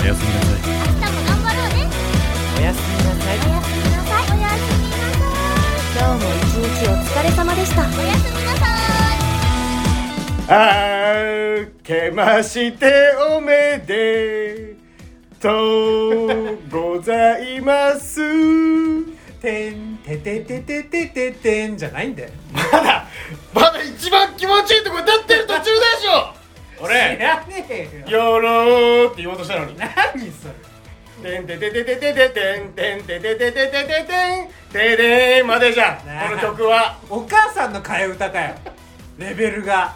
おやすみなさい。 明日も頑張ろうね。 おやすみなさい。 おやすみなさい。おやすみなさい。 今日も一日お疲れ様でした。 おやすみなさい。 明けましておめでとうございます。 てんてててててててんじゃないんだよ。 まだ一番気持ちいいとこ立ってる途中でしょ。 知俺らねえよ。 よろーって言おうとしたのに。 何それ。 てんてててててててんてんてててててててんてでーんまでじゃんなあこの曲は。 お母さんの替え歌かよ。レベルが。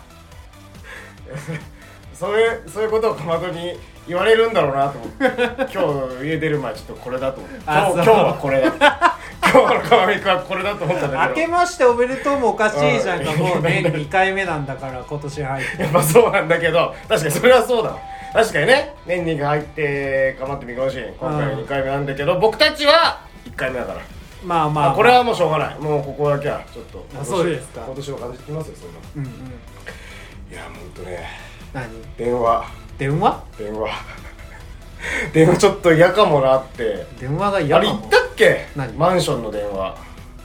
そういうことをかまどに言われるんだろうなと思って今日家出る前ちょっとこれだと思って今日はこれだ今日のかまみくはこれだと思ったんだ明けどけましておめでとうもおかしいじゃんか。もう年2回目なんだから今年入って。 やっぱそうなんだけど確かにそれはそうだわ。確かにね年に入ってかまってみかもしれん今回2回目なんだけど僕たちは1回目だからまあまあ、 これはもうしょうがないもうここだけはちょっとあそうですか今年の感じてきますよそんな。 うんうん。 いやもうほんとね何電話ちょっと嫌かもなって電話が嫌なの。 あれ言ったっけ何マンションの電話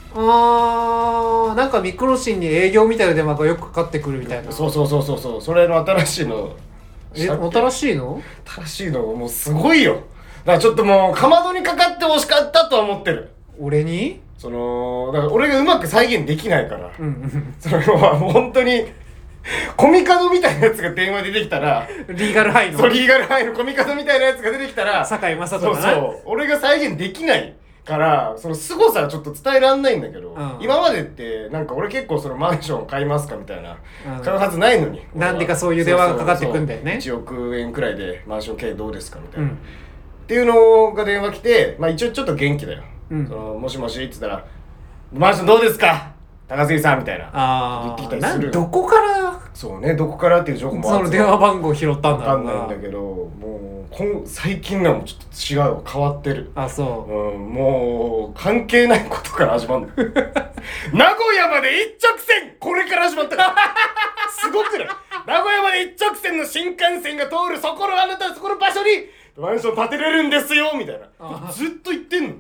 なんかミクロシンに営業みたいな電話がよくかかってくるみたいな。 そうそれの新しいの新しいの新しいのもうすごいよ。だからちょっともうかまどにかかってほしかったとは思ってる。 俺にだから俺がうまく再現できないからうんうんそれはもう本当にコミカドみたいなやつが電話出てきたらリーガルハイのそうリーガルハイのコミカドみたいなやつが出てきたら堺雅人かな。 そう俺が再現できないからその凄さはちょっと伝えらんないんだけど、今までってなんか俺結構そのマンション買いますかみたいな、買うはずないのになんでかそういう電話がかかってくんだよね。 1億円くらいでマンション経営どうですかみたいな、っていうのが電話来て一応ちょっと元気だよ、そのもしもしって言ったらマンションどうですか高杉さんみたいな言ってきたりする。 どこからそうねどこからっていう情報もその電話番号拾ったんだろうな。 分かんないんだけどもう最近のはもうちょっと違うわ変わってる。 あそう、 もう関係ないことから始まるの名古屋まで一直線これから始まったからすごくない名古屋まで一直線の新幹線が通るそこのあなたそこの場所にマンション建てれるんですよみたいなずっと言ってんの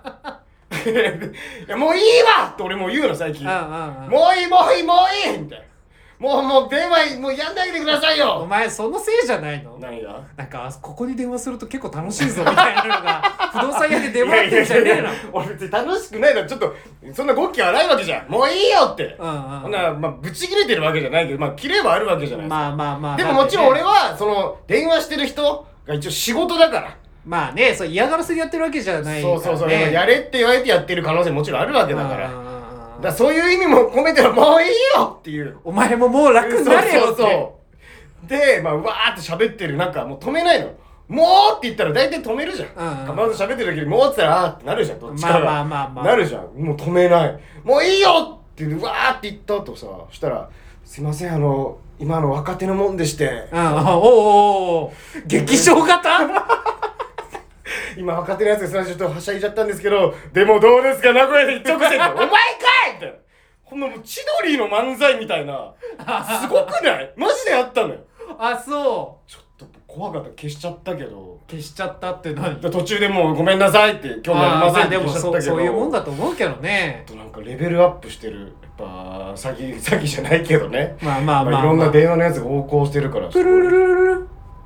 いやもういいわって俺もう言うの最近もういいみたいなもう電話もうやんないでくださいよ。 お前そのせいじゃないの。 何がなんかここに電話すると結構楽しいぞみたいなのが不動産屋で電話やってんじゃねえの。 俺別に楽しくないのちょっとそんな語気はないわけじゃんもういいよってほんなブチ切れてるわけじゃないけどキレはあるわけじゃないですか。 まあでももちろん俺はその電話してる人が一応仕事だからまあねそう嫌がらせでやってるわけじゃないからね。 そうやれって言われてやってる可能性もちろんあるわけだからだからそういう意味も込めてのもういいよっていうお前ももう楽になれよってそうでうわーって喋ってるなんかもう止めないのもうって言ったら大体止めるじゃんかまど喋ってる時にもうって言ったらあーってなるじゃんどっちかがまあなるじゃんもう止めないもういいよってうわーって言った後さそしたらすいません今の若手のもんでしてお劇場型今若手のやつがすいませんちょっとはしゃいじゃったんですけどでもどうですか名古屋で一直線お前かいってこんなもう千鳥の漫才みたいなすごくないマジでやったのよ。 あそうちょっと怖かった消しちゃったけど消しちゃったって何途中でもうごめんなさいって今日もやりませんってでも消しちゃったけどそういうもんだと思うけどね。 なんかレベルアップしてるやっぱ詐欺じゃないけどねまあいろんな電話のやつが横行してるからプルルルルルル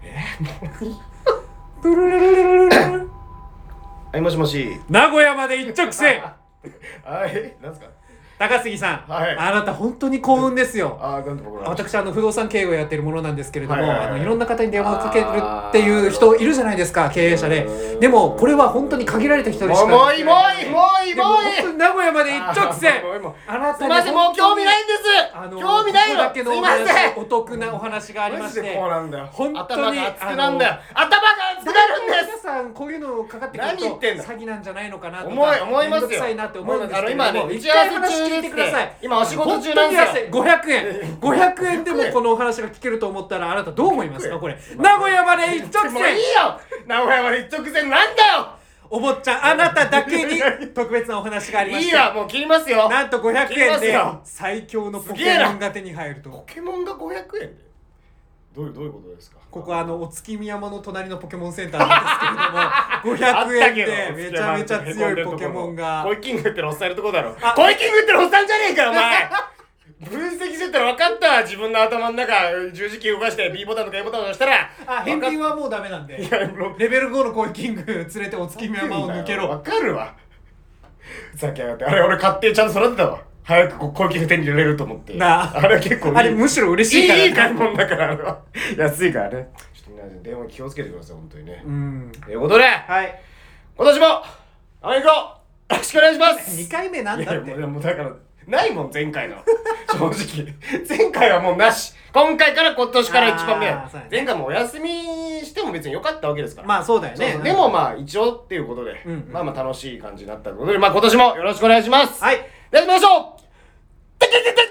プルルルルルルはいもしもし名古屋まで一直線はいなんすか高杉さん、 はいあなた本当に幸運ですよ。 なんで僕ら私不動産経営をやっているものなんですけれども、いろんな方に電話をかけるっていう人いるじゃないですか経営者で。でもこれは本当に限られた人にしかもういい本当に名古屋まで一直線あなたにすいませんもう興味ないんです興味ないよここだけのすいませんお得なお話がありましてマジでこうなんだよ本当に頭が熱くなんだよ頭が熱くなるんです皆さんこういうのかかってくると何言ってんだ詐欺なんじゃないのかなとか思いますよめんどくさいなって思うんですけど今ねも一打ち合わせ回話聞いてください。 今お仕事中なんですよ。 500円でもこのお話が聞けると思ったらあなたどう思いますかこれ。名古屋まで一直もういい線よ名古屋まで一直線なんだよお坊ちゃんあなただけに特別なお話がありましていいわもう切りますよなんと500 切りま円ですよ最強のポケモンが手に入ると。 ポケモンが500円でどういうことですか？ ここお月見山の隣のポケモンセンターなんですけれども500円でめちゃめちゃ強いポケモンがコイキングってのおっさんいるとこだろ。コイキングってのおっさんじゃねえかよお前分析してたら分かったわ。自分の頭の中十字キー動かして B ボタンとか A ボタンを押したら返品はもうダメなんでいやレベル5のコイキング連れてお月見山を抜けろ。 分かるわ。ふざけやがって。あれ俺買ってちゃんと育てたわ。早くコイキング手に入れれると思ってなあ。 あれ結構いい。 あれむしろ嬉しいからいい買い物だからあれは安いからね。ちょっと皆さん電話気をつけてください本当にね。ということではい今年もアメリカよろしくお願いします 2回目なんだって。 いやもうだからないもん前回の正直前回はもうなし。今回から今年から一番目そうだね前回もお休みしても別に良かったわけですからまあそうだよね。 そうでもまあ一応っていうことで、 うんまあ楽しい感じになったということでまあ今年もよろしくお願いします。 はいでは行きましょう。てけててて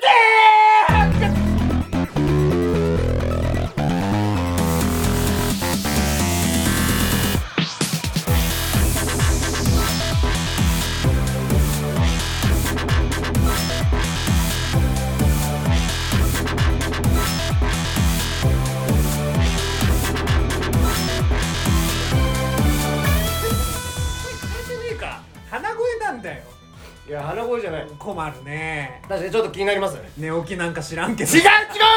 鼻声なんだよ。 いや鼻声じゃない。 困るね。 確かにちょっと気になりますね。 寝起きなんか知らんけど。 違うや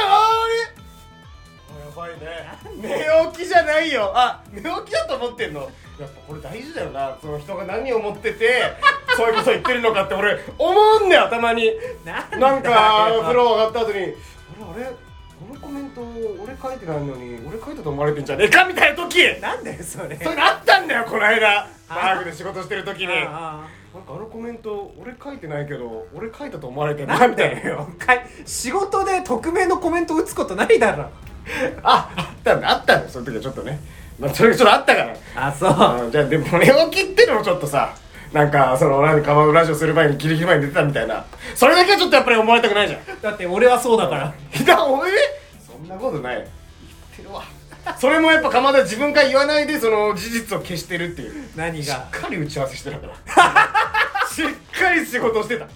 ばいね。寝起きじゃないよ。あ、寝起きだと思ってんの。やっぱこれ大事だよな。その人が何を思っててそういうこと言ってるのかって俺思うんだよたまに。なんか風呂上がった後にあれこのコメント俺書いてないのに俺書いたと思われてんじゃねえかみたいな時なんだよそれ。 そういうのあったんだよこの間バーグで仕事してる時に。なんかああのコメント俺書いてないけど俺書いたと思われてんなみたいなよ。 仕事で匿名のコメント打つことないだろ。 あったんだその時はちょっとね、まあ、それがちょっとあったからあそうじゃあでも寝起きってのもちょっとさなんかその何かラジオする前にギリギリ前に出てたみたいなそれだけはちょっとやっぱり思われたくないじゃん。 だって俺はそうだから。 そんなことない言ってるわそれもやっぱ鎌田自分から言わないでその事実を消してるっていう何がしっかり打ち合わせしてたからしっかり仕事してた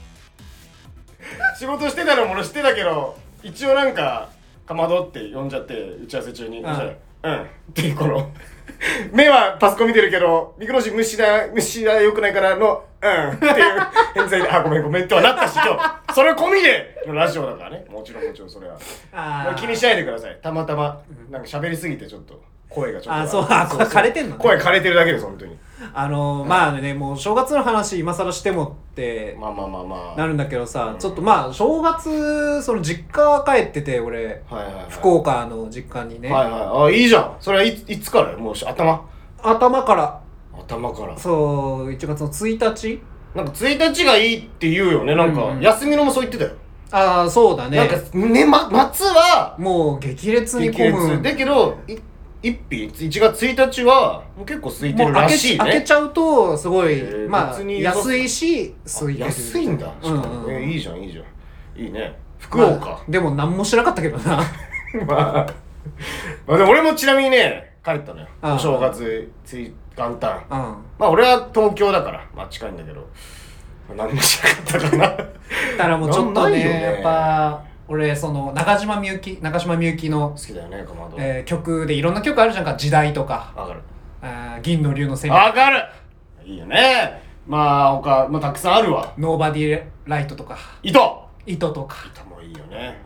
のも俺知ってたけど一応なんかかまどって呼んじゃって打ち合わせ中にうんっていうこの目はパソコン見てるけどミクロジ虫だ良くないからのっていう返済であごめんってはなったし今日それ込みでのラジオだからねもちろんそれは気にしないでください。たまたまなんか喋りすぎてちょっと声がちょっとそう枯れてんのね。 声枯れてるだけです本当に。 まあねもう正月の話今更してもってまあなるんだけどさ、ちょっとまあ正月その実家帰ってて俺、福岡の実家にね。 あいいじゃん。それはいつからもう頭からそう1月の1日なんか1日がいいって言うよね。なんか休みのもそう言ってたよ。 ああそうだね。 なんか夏はもう激烈に混むだけど1月1日はもう結構空いてるらしいね。 開けちゃうとすごいまあ別に安いし空いてる。 安いんだ。いいじゃんいいね福岡。 でも何もしなかったけどなまあでも俺もちなみにね帰ったのよお正月元旦。まあ俺は東京だからまあ近いんだけど何もしなかったかなだからもうちょっとねやっぱ俺その中島みゆきの好きだよねかまど、 曲でいろんな曲あるじゃんか。時代とかわかる。 銀の龍の背わかる。いいよね。まあ他まあたくさんあるわ。 ノーバディライトとか糸とか糸もいいよね。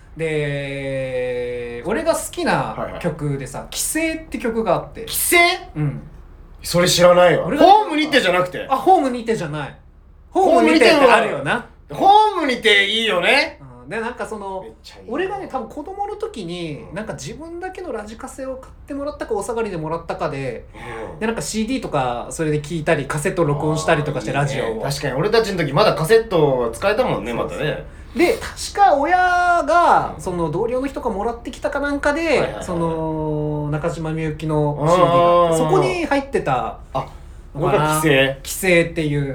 で俺が好きな曲でさ「帰省」って曲があって。 帰省？ うんそれ知らないわ。ホームにてじゃなくて。 ホームにてじゃない。ホームにてってあるよな。 ホームにていいよね。 でなんかその俺がね多分子供の時になんか自分だけのラジカセを買ってもらったかお下がりでもらったかでなんか CD とかそれで聞いたりカセット録音したりとかしてラジオを。 確かに俺たちの時まだカセット使えたもんねまたね。 で確か親がその同僚の人がもらってきたかなんかでその中島みゆきの CD がそこに入ってたのかな。帰省っていう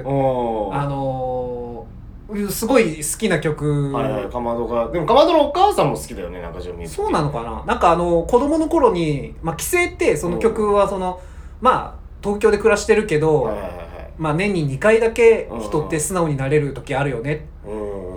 すごい好きな曲。 かまどがでもかまどのお母さんも好きだよね中島みゆき。 そうなのかな。なんか子供の頃に帰省ってその曲はそのまあ東京で暮らしてるけどまあ年に2回だけ人って素直になれる時あるよね。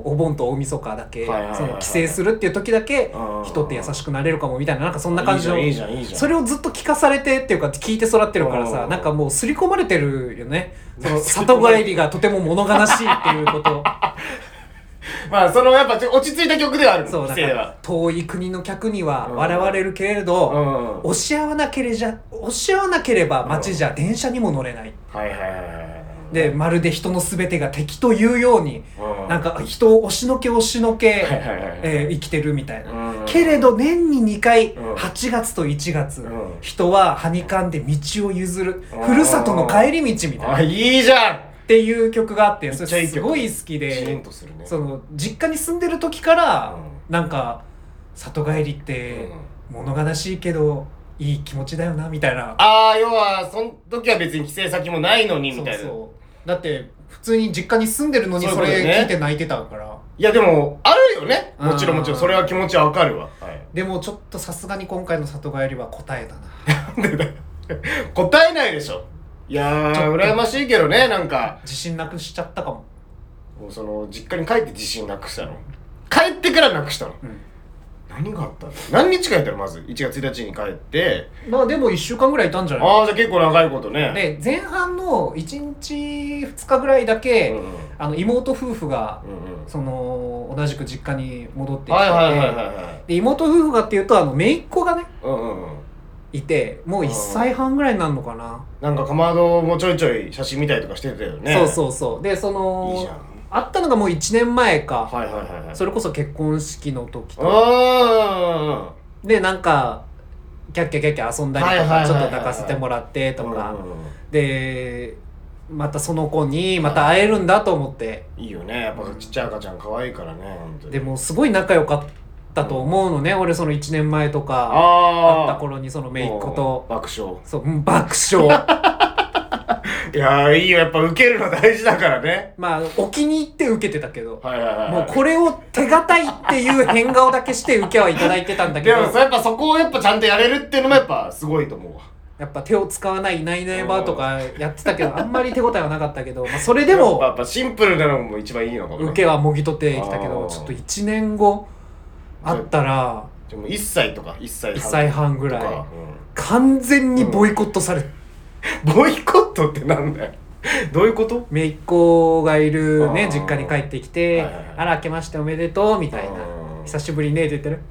お盆と大晦日だけ、 はいはいはいはいその帰省するっていう時だけうん人って優しくなれるかもみたいな、なんかそんな感じの、 いいじゃんいいじゃん。 それをずっと聞かされてっていうか聞いて育ってるからさ、 うんなんかもう刷り込まれてるよね、その里帰りがとても物悲しいっていうことまあそのやっぱ落ち着いた曲ではあるそう、 の、 だ規制はから。遠い国の客には笑われるけれど、 うん押し合わなければ街じゃ電車にも乗れない、 はいはいはいはい。 でまるで人の全てが敵というように、 うんなんか人を押しのけはいはいはい生きてるみたいな、 うんけれど年に2回、 うん 8月と1月、 うん人ははにかんで道を譲る、 うんふるさとの帰り道みたいなあ、いいじゃん。 っていう曲があって、そめっちゃいい曲れすごい好きシーでンとするね。 その実家に住んでる時から、 うなんか里帰りって物悲しいけどいい気持ちだよなみたいな。 ああ、要はその時は別に帰省先もないのにみたいな。 そうそうだって普通に実家に住んでるのにそうそいうことねれ聞いて泣いてたから、 いやでもあるよね。もちろんうんもちろんそれは気持ちはわかるわ。はい。 でもちょっとさすがに今回の里帰りは答えだななんでだよ答えないでしょ。いやーちょっと羨ましいけどね、なんか自信なくしちゃったかも。 もうその実家に帰って自信なくしたの。帰ってからなくしたの。 うん何があったの？何日帰ったの？まず1月1日に帰って。 まあでも1週間ぐらいいたんじゃない。 ああ、じゃあ結構長いことね。 で前半の1日2日ぐらいだけ、 うんうん妹夫婦がうんうん。 その同じく実家に戻ってきてて、 はいはいはいはいはい。 で妹夫婦がっていうと姪っ子がねうんうんうん。 いて、もう1歳半ぐらいになるのかな、 なんかかまどもちょいちょい写真見たりとかしてたよね。 そうそうそうでそのいいじゃん。 会ったのがもう1年前か、 はいはいはいはい。 それこそ結婚式の時とあでなんかキャッキャキャッキャ遊んだりとはいはいはいはいかちょっと抱かせてもらってとか、 うんうんうんでまたその子にまた会えるんだと思って、 いいよね。やっぱちっちゃい赤ちゃん可愛いからね、本当に。 でもすごい仲良かったと思うのね、俺その1年前とか会あった頃にその姪っ子と爆笑。 そう爆笑いやーいいよ、やっぱ受けるの大事だからね。 まあお気に入って受けてたけど、 はいはいはい。 もうこれを手堅いっていう変顔だけして受けはいただいてたんだけどでもさ、やっぱそこをやっぱちゃんとやれるっていうのもやっぱすごいと思うわ。 やっぱ手を使わないいないいないばーとかやってたけどあんまり手応えはなかったけど、まあ、それでもやっぱシンプルなのも一番いいのかもね。 受けはもぎ取ってきたけあーど、ちょっと1年後あったらでも1歳とか1歳 1歳半ぐらいとか完全にボイコットされて、 ボイコットってなんだよ。どういうこと？ 姪っ子がいるねあー実家に帰ってきてはいはいはいあら明けましておめでとうみたいなうん久しぶりねって言ってる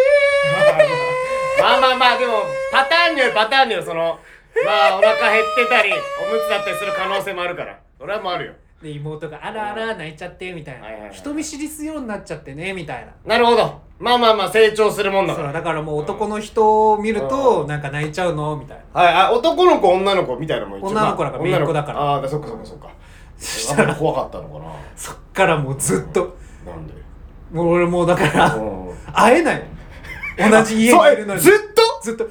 まあまあまあでもパターンによそのまあお腹減ってたりおむつだったりする可能性もあるからそれはもうあるよ。 で妹があらあら泣いちゃってみたいな、 はいはいはい人見知りするようになっちゃってねみたいな。 なるほど。まあまあまあ成長するもんだから。 そうだからもう男の人を見るうんとなんか泣いちゃうのみたいな。 はい、あ、男の子女の子みたいなのも一応女の子だからまあ姪っ子だからああ、そっかそっかそっか。 そしたらあんまり怖かったのかな。 そっからもうずっとなんで？ もう俺もうだからうん会えない同じ家にいるのにずっとずっと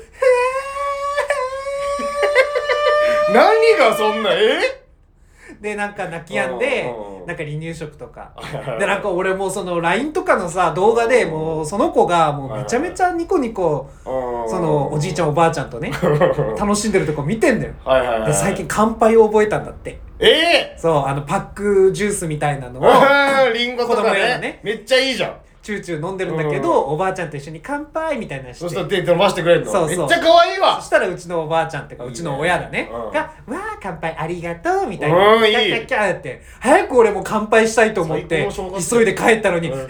何がそんなでなんか泣き止んでうんなんか離乳食とかでなんか俺もうその LINE とかのさ動画でもうその子がもうめちゃめちゃニコニコそのおじいちゃんおばあちゃんとね楽しんでるとこ見てんだよ。 はいはいはい。 で最近乾杯を覚えたんだって。 えそうパックジュースみたいなのをリンゴと子供か用のねねめっちゃいいじゃん。 チューチュー飲んでるんだけど、おばあちゃんと一緒に乾杯みたいなのしてそしたら手伸ばしてくれるの。 そうそうめっちゃ可愛いわそ。したらうちのおばあちゃんっていうかいいねうちの親だねうんが「わあ乾杯ありがとう」みたいなうんいいキャッキャッキャーって早く俺も乾杯したいと思って最高の正月急いで帰ったのに「 うんへー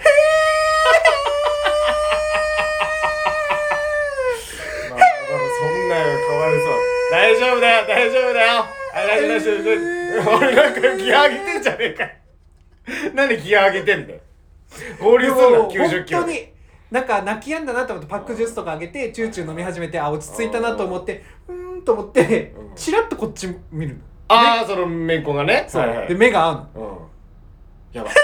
まあそんなかわいそう。大丈夫だよ大丈夫だよ。大丈夫大丈夫。俺なんかギア上げてんじゃねえか。なんでギア上げてんだよ。合流すんなもう 90キロで。 本当になんか泣き止んだなと思ってパックジュースとかあげてチューチュー飲み始めて落ち着いたなと思ってと思ってうんチラッとこっち見るの。 ああそのめんこがね。 そう、 はいはいで目が合うの。 うん。やばい。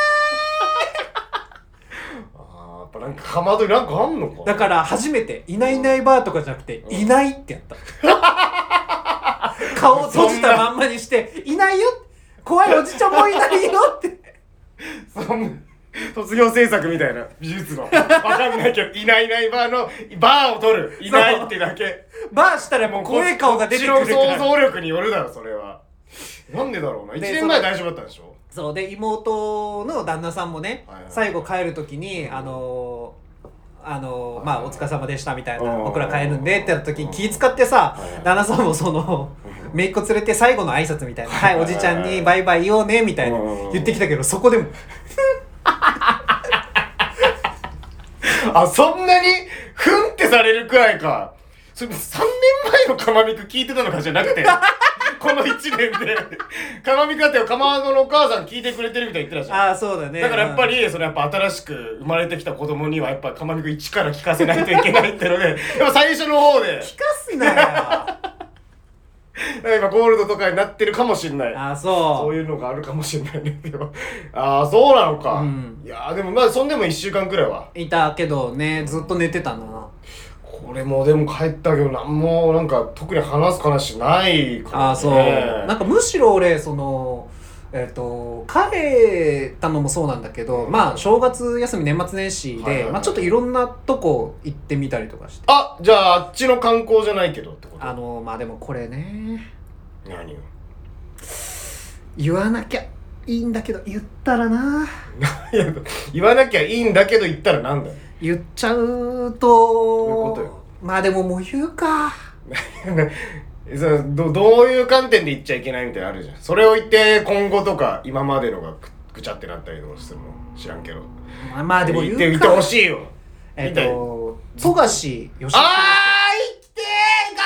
ああやっぱなんかかまどになんかあんのか。 だから初めていないいないばーとかじゃなくていないってやった顔を閉じたまんまにしていないよ怖いおじちゃんもいないよってそんな卒業制作みたいな美術のわかんないけどいないいないバーのバーを取るいないってだけ。 バーしたらもう怖い顔が出てくるかこっちの想ら像力によるだろそれは。なんでだろうな。1 で年前大丈夫だったんでしょ。 そうで妹の旦那さんもね、 はいはい最後帰る時にまあお疲れ様でしたみたいな、 うん僕ら帰るんでってやった時に気使ってさ、 はいはい旦那さんもその姪っ子連れて最後の挨拶みたいな、はいおじちゃんにバイバイ言おうねみたいな言ってきたけど、そこでもあ、そんなにふんってされるくらいか。それ3年前のかまみく聞いてたのかじゃなくてこの1年でかまみくだってかまどのお母さん聞いてくれてるみたいに言ってたじゃん。 ああそうだね。 だからやっぱりそのやっぱ新しく生まれてきた子供にはやっぱかまみく一から聞かせないといけないってのでやっぱ最初の方で聞かすなよ今ゴールドとかになってるかもしんない。 ああそうそういうのがあるかもしれないね。ああ、そうなのか。 うんいやーでもまあそんでも1週間くらいは。 いたけどね、ずっと寝てたな。 これもでも帰ったけどなんもなんか特に話す話ないからね。 ああそう。なんかむしろ俺その帰ったのもそうなんだけど、まあ正月休み年末年始で、まあちょっといろんなとこ行ってみたりとかして。 あ、じゃああっちの観光じゃないけどってこと？ まあでもこれね、 何よ。 言わなきゃいいんだけど言ったらな。 いや言わなきゃいいんだけど言ったらなんだよ。 言っちゃうとどういうことよ。 まあでももう言うか。 どういう観点で言っちゃいけないみたいなのあるじゃん。それを言って今後とか今までのがぐちゃってなったりとかするの知らんけど。 まあでも言うか。 言ってほしいよ。 富樫義弘。 あー言ってーか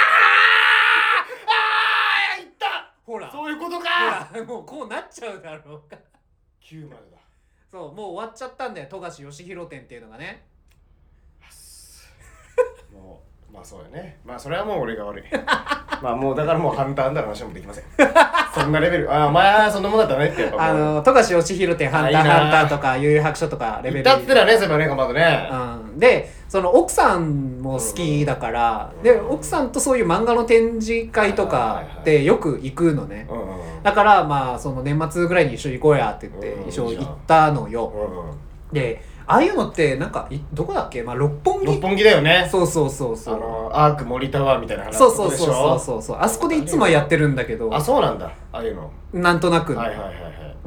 ー言ったほらそういうことかほらもうこうなっちゃうだろうか。 9までだ。 そうもう終わっちゃったんだよ、富樫義弘展っていうのがね。 もうまあそうだね。まあそれはもう俺が悪い。まあもうだからもうハンターの話もできません。そんなレベル。ああまあそんなもんだったねってやっぱもう。 富樫義弘展ハンターハンターとか悠々白書とかレベル。 だってだねそういえばねかまどね。 うん。でその奥さんも好きだから、で奥さんとそういう漫画の展示会とかでよく行くのね。だからまあその年末ぐらいに一緒に行こうやって言って一緒に行ったのよ。でああいうのってなんかどこだっけ、まあ六本木だよね。 そうそうそうそう、 アーク森タワーみたいな話そうそうそうそうそうそう、あそこでいつもやってるんだけど、 あそうなんだ、ああいうのなんとなく、 はいはいはいはい、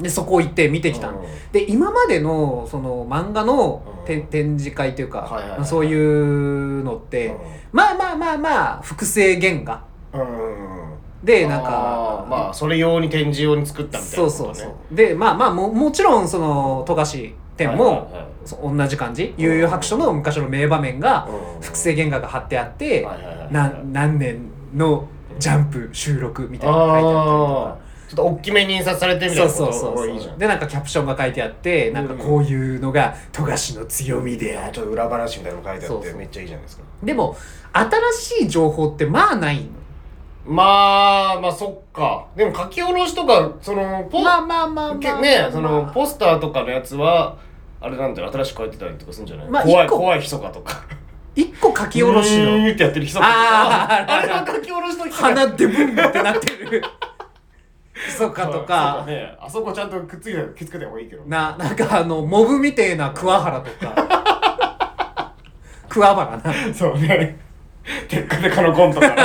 でそこ行って見てきた、で今までのその漫画の展示会というか、 はいはいはい、 そういうのって、まあまあまあまあ複製原画、でなんかまあそれ用に展示用に作ったみたいなことね。 そうそうそうでまあまあ もちろんその富樫展も同じ感じ、悠々白書の昔の名場面が複製原画が貼ってあって、何年のジャンプ収録みたいなのが書いてあったりとか、 ちょっと大きめに印刷されてるみたいなことがいいじゃん。 でなんかキャプションが書いてあって、なんかこういうのが富樫の強みである、 ちょっと裏話みたいなの書いてあってめっちゃいいじゃないですか。 でも新しい情報ってまあないの。 まあそっか。でも書き下ろしとかそのねそのポスターとかのやつはあれなんだよ、新しく書いてたりとかするんじゃない、まあ、怖いひそかとか一個書き下ろしのってやってるひそかとか、あれが書き下ろしのひそか、 鼻でブンってなってるひそかとか、 ね、あそこちゃんとくっつけた方がいいけどなんかモブみてえな桑原とか桑原な、 そうね、テッカテカのコントから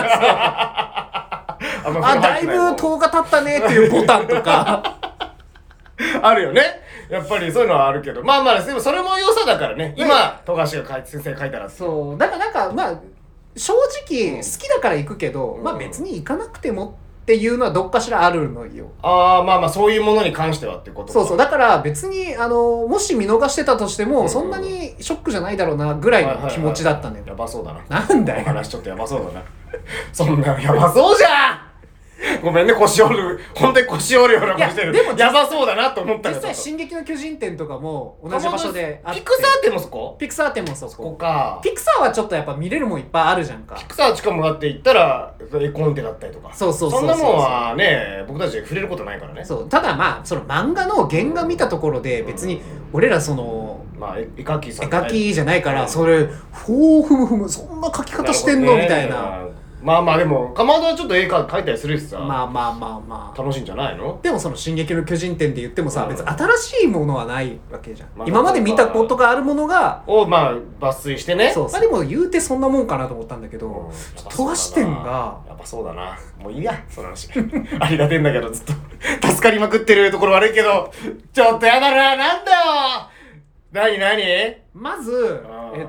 だいぶ10日経ったねっていうボタンとかあるよね。やっぱりそういうのはあるけど、まあでもそれも良さだからね。今富樫が先生書いたら、 そうだからなんかまあ正直好きだから行くけど、まあ別に行かなくてもっていうのはどっかしらあるのよ。 まあそういうものに関してはってことか。 そうだから別にもし見逃してたとしても、そんなにショックじゃないだろうなぐらいの気持ちだったのよ。 やばそうだな。 なんだよ。 話ちょっとやばそうだな。そんなやばそうじゃん。ごめんね、腰折る、本当に腰折るような顔してる。でもやばそうだなと思ったけど。 実際進撃の巨人展とかも同じ場所であって、 ピクサー展もそこ？ ピクサー展もそこか。 ピクサーはちょっとやっぱ見れるもんいっぱいあるじゃんか。 ピクサーしかもだって言ったら絵コンテだったりとか、 そうそんなもんはね僕たち触れることないからね。 そうただまあその漫画の原画見たところで別に俺らそのまあ絵描きさん絵描きじゃないから、それふむそんな描き方してんのみたいな。 まあまあでもかまどはちょっと絵描いたりするしさ、 まあまあまあまあ楽しいんじゃないの？ でもその「進撃の巨人」展で言ってもさ、 うん別に新しいものはないわけじゃん、 まあ今まで見たことがあるものがをまあ抜粋してね。 そうまあでも言うてそんなもんかなと思ったんだけど、 うん富樫店がやっぱそうだな。もういいやその話ありがてんだけどずっと助かりまくってるところ悪いけどちょっとやだな。なんだよ何まずあー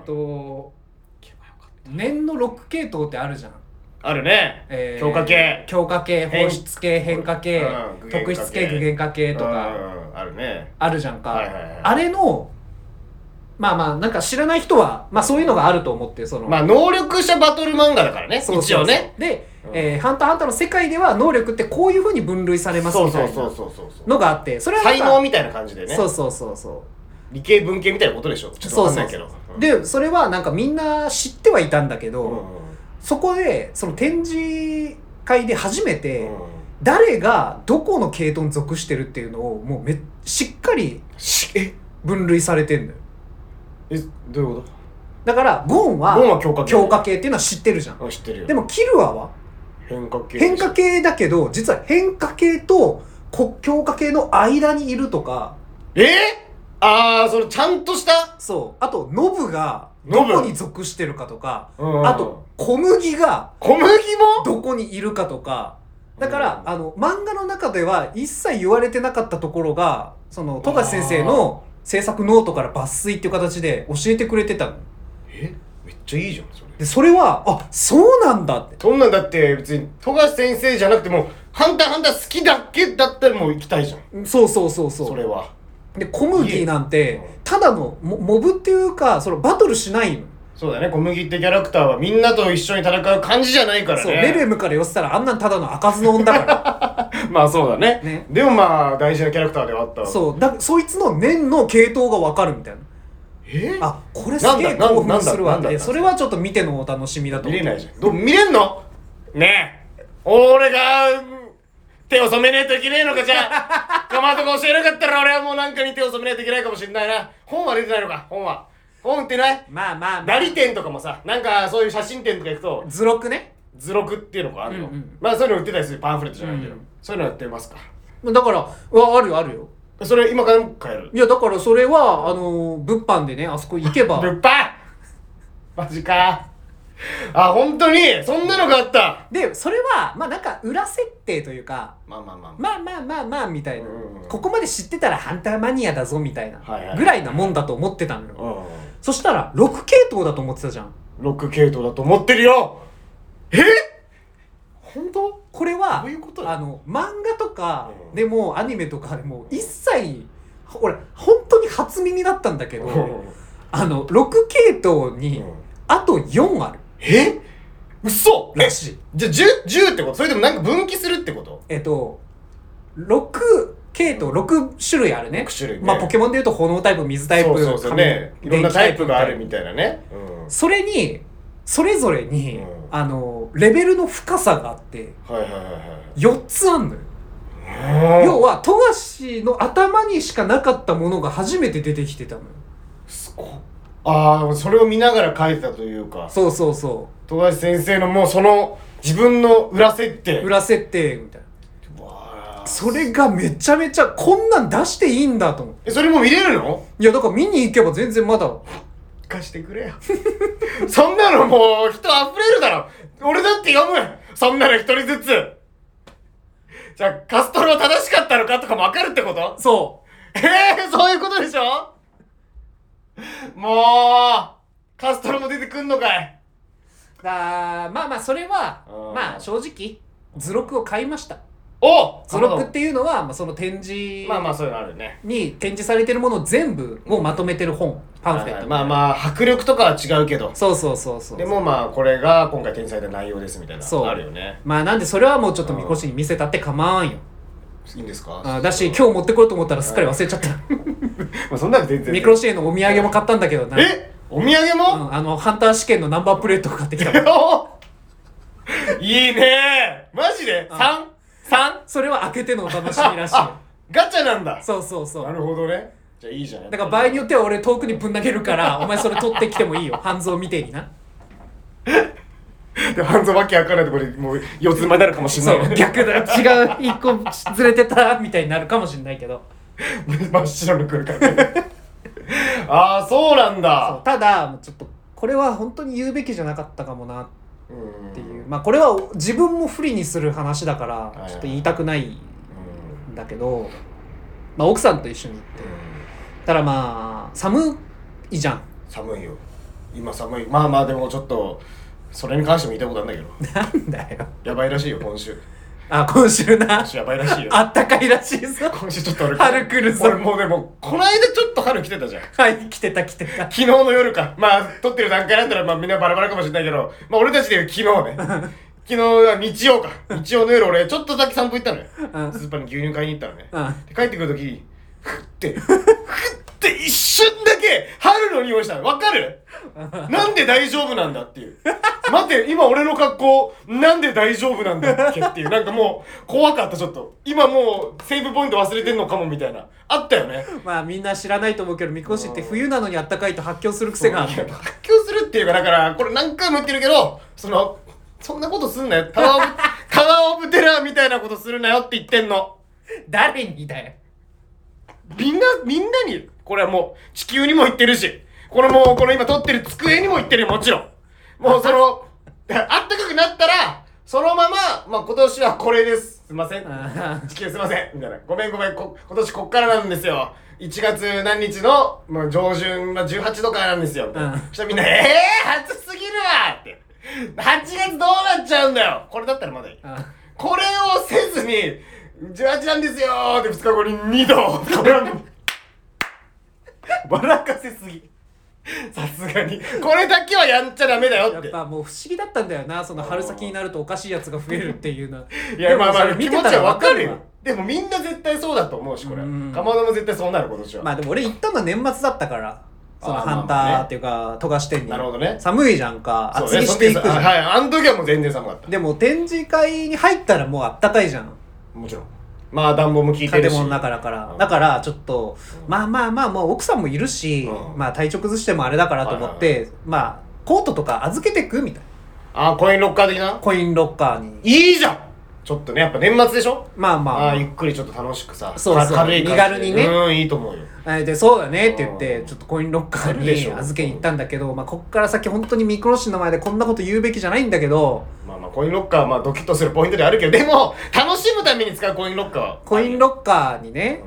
念の6系統ってあるじゃん、 あるね、強化系強化系、放出系、変化系、 うん特質系、具現化系とかあるね。 あるじゃんか、 はいはいはいあれのまあまあなんか知らない人はまあそういうのがあると思ってそのまあ能力者バトル漫画だからね、 そうそうそう一応ね。 で、 うんハンターハンターの世界では能力ってこういう風に分類されますみたいなそうのがあってそれはなん才か能みたいな感じでね。 そうそうそうそう理系文系みたいなことでしょ。ちょっとわかんないけど。 でそれはなんかみんな知ってはいたんだけど、 うんそこでその展示会で初めて、 うん誰がどこの系統に属してるっていうのをもうしっかり分類されてんのよ。 どういうこだからゴンはゴンは強化系強化系っていうのは知ってるじゃん。 と？知ってるよ。 でもキルアは変化系変化系だけど実は変化系と強化系の間にいるとか、 ああそれちゃんとしたそうあとノブがどこに属してるかとか、 うんあと小麦が小麦もどこにいるかとか。だから漫画の中では一切言われてなかったところがその富樫先生の制作ノートから抜粋っていう形で教えてくれてたの。 めっちゃいいじゃんそれ。 でそれはあそうなんだって。 そんなんだって別に富樫先生じゃなくてもハンターハンター好きだけだったらもう行きたいじゃん。 そうそうそうそう。 それはで小麦なんてうんただのモブっていうかそのバトルしないの。 そうだね。小麦ってキャラクターはみんなと一緒に戦う感じじゃないからね。 そうレルエムから寄せたらあんなんただの開かずの女だかまあそうだね。 ねでもまあ大事なキャラクターではあったらそうそいつの念の系統が分かるみたいな。あこれすげえ興奮するわって。それはちょっと見てのお楽しみだと思う。 見れないじゃん。見れんのねえ俺が手を染めねえといけねえのか。じゃあかまどが教えなかったら俺はもうなんかに手を染めないといけないかもしれないな。本は出てないのか。本売ってない？ まあまあまあダリ展とかもさ、なんかそういう写真展とか行くと図録ね。 図録っていうのがあるの、 うんうん、 まあそういうの売ってたりする。パンフレットじゃないけど、 うんそういうのやってますか？ だからあるよあるよ。 それ今から買える？ いやだからそれは物販でねあそこ行けば物販マジか。あ本当にそんなのがあった。 でそれはまあなんか裏設定というかまあまあまあまあまあまあまあみたいな、 うんうんここまで知ってたらハンターマニアだぞみたいなはいはいぐらいなもんだと思ってたのよ、 うんそしたら6系統だと思ってたじゃん。 6系統だと思ってるよ。本当？ これはどういうこと漫画とかうんでもアニメとかでも一切俺本当に初耳だったんだけど6系統にあと4ある嘘らしい。 じゃあ 10ってこと？それでもなんか分岐するってこと？ 6系統6種類あるね。 6種類ね。 まあポケモンでいうと炎タイプ水タイプそうね。いろんなタイプがあるみたいたいなね。 それにそれぞれに、 うレベルの深さがあってはいはいはいはい。 4つあんのよ。要は富樫の頭にしかなかったものが初めて出てきてたのよ。 すごっ。ああそれを見ながら書いてたというか。 そうそうそ富樫先生のもうその自分の裏設定。 う裏設定みたいな。 わあそれがめちゃめちゃこんなん出していいんだと思って。 それも見れるの？ いやだから見に行けば全然まだ貸してくれよそんなのもう人溢れるだろ。俺だって読む。そんなの一人ずつ。じゃあカストロは正しかったのかとかも分かるってこと？ そうそういうことでしょ。もうカストロも出てくんのかい。 まあまあそれはまあ正直図録を買いました。図録っていうのは、まあ、その展示まあまあそういうのあるね。 に展示されてるもの全部をまとめてる本、パンフレット、 まあまあ迫力とかは違うけど、 そうそうそうそう。 でもまあこれが今回展示された内容ですみたいなそうあるよね。 まあなんでそれはもうちょっとみこしに見せたって構わんよ。 いいんですか？ だし今日持ってこようと思ったらすっかり忘れちゃったまあそんなの全然ミクロシエのお土産も買ったんだけどな。 お土産も？ ハンター試験のナンバープレートを買ってきたもんいいねマジで 3？ それは開けてのお楽しみらしいよガチャなんだ。 そうそうそう。 なるほどね。じゃあいいじゃん。 だから場合によっては俺遠くにぶん投げるからお前それ取ってきてもいいよ。半蔵みてえにな。 で半蔵わけわかんないところでもう四つん這いになるかもしれないそう逆だ、違う一個ずれてたみたいになるかもしれないけど真っ白の来るからねああそうなんそうだ。 ただもうちょっとこれは本当に言うべきじゃなかったかもなうんっていう、まあこれは自分も不利にする話だからいはいちょっと言いたくないんだけど、まあ奥さんと一緒に行ってたらまあ寒いじゃん。 寒いよ今寒い。まあまあでもちょっとそれに関しても言いたいことあるんだけどなんだよ。 やばいらしいよ今週。 あ、今週な。 今週やばいらしいよあったかいらしいぞ。 今週ちょっと俺春来るぞ。 俺もうでもこの間ちょっと春来てたじゃん。 はい、来てた来てた。 昨日の夜か。まあ撮ってる段階だったらまあみんなバラバラかもしれないけど、まあ俺たちで言う昨日ね昨日は日曜か。日曜の夜俺ちょっとだけ散歩行ったのよ。 うんスーパーに牛乳買いに行ったのね。 うんで帰ってくるときふって一瞬だけ春の匂いしたの。わかる？なんで大丈夫なんだっていう。待って今俺の格好なんで大丈夫なんだっけっていう、なんかもう怖かったちょっと。今もうセーブポイント忘れてんのかもみたいなあったよね。 まあみんな知らないと思うけど、みこしって冬なのにあったかいと発狂する癖があるんだよ。 発狂するっていうか、だからこれ何回も言ってるけど、そんなことすんなよ。タワーオブテラーみたいなことするなよって言ってんの。 誰にだよ。 みんなに、これはもう地球にも言ってるし、この今撮ってる机にも言ってるよ、もちろん。もうあったかくなったら、そのまま、まあ今年はこれです。すいません。地球すいません。みたいな。ごめん、今年こっからなんですよ。1月何日の、まあ、上旬、まあ、18度からなんですよ。そしたらみんな、暑すぎるわって。8月どうなっちゃうんだよ。これだったらまだいい。これをせずに、18なんですよーって2日後に2度。これはもう笑かせすぎ。さすがにこれだけはやっちゃダメだよって。 やっぱもう不思議だったんだよな、その春先になるとおかしいやつが増えるっていうのは。 いやまあまあでもそれ気持ちはわかるよ。でもみんな絶対そうだと思うし、これかまども絶対そうなる今年は。 まあでも俺行ったのは年末だったから、そのハンターっていうか富樫店に。 なるほどね。 寒いじゃんか、 そう厚着していくじゃん。 はい、あの時はもう全然寒かった。 でも展示会に入ったらもうあったかいじゃん、 もちろん。まあ暖房も効いてるし、 建物の中だから、だからちょっと、まあもう奥さんもいるし、まあ体調崩してもあれだからと思って、まあコートとか預けてくみたいな。 コインロッカー的な。 コインロッカーに。 いいじゃん。ちょっとね、やっぱ年末でしょ。 まあゆっくりちょっと楽しくさ、 そう軽い感じで身軽にね。 いいと思うよ。 でそうだねって言ってちょっとコインロッカーに預けに行ったんだけど、まあこっから先本当にミクロシの前でこんなこと言うべきじゃないんだけど、 まあコインロッカーはまあドキッとするポイントであるけど、でも楽しむために使うコインロッカーはコインロッカーにね、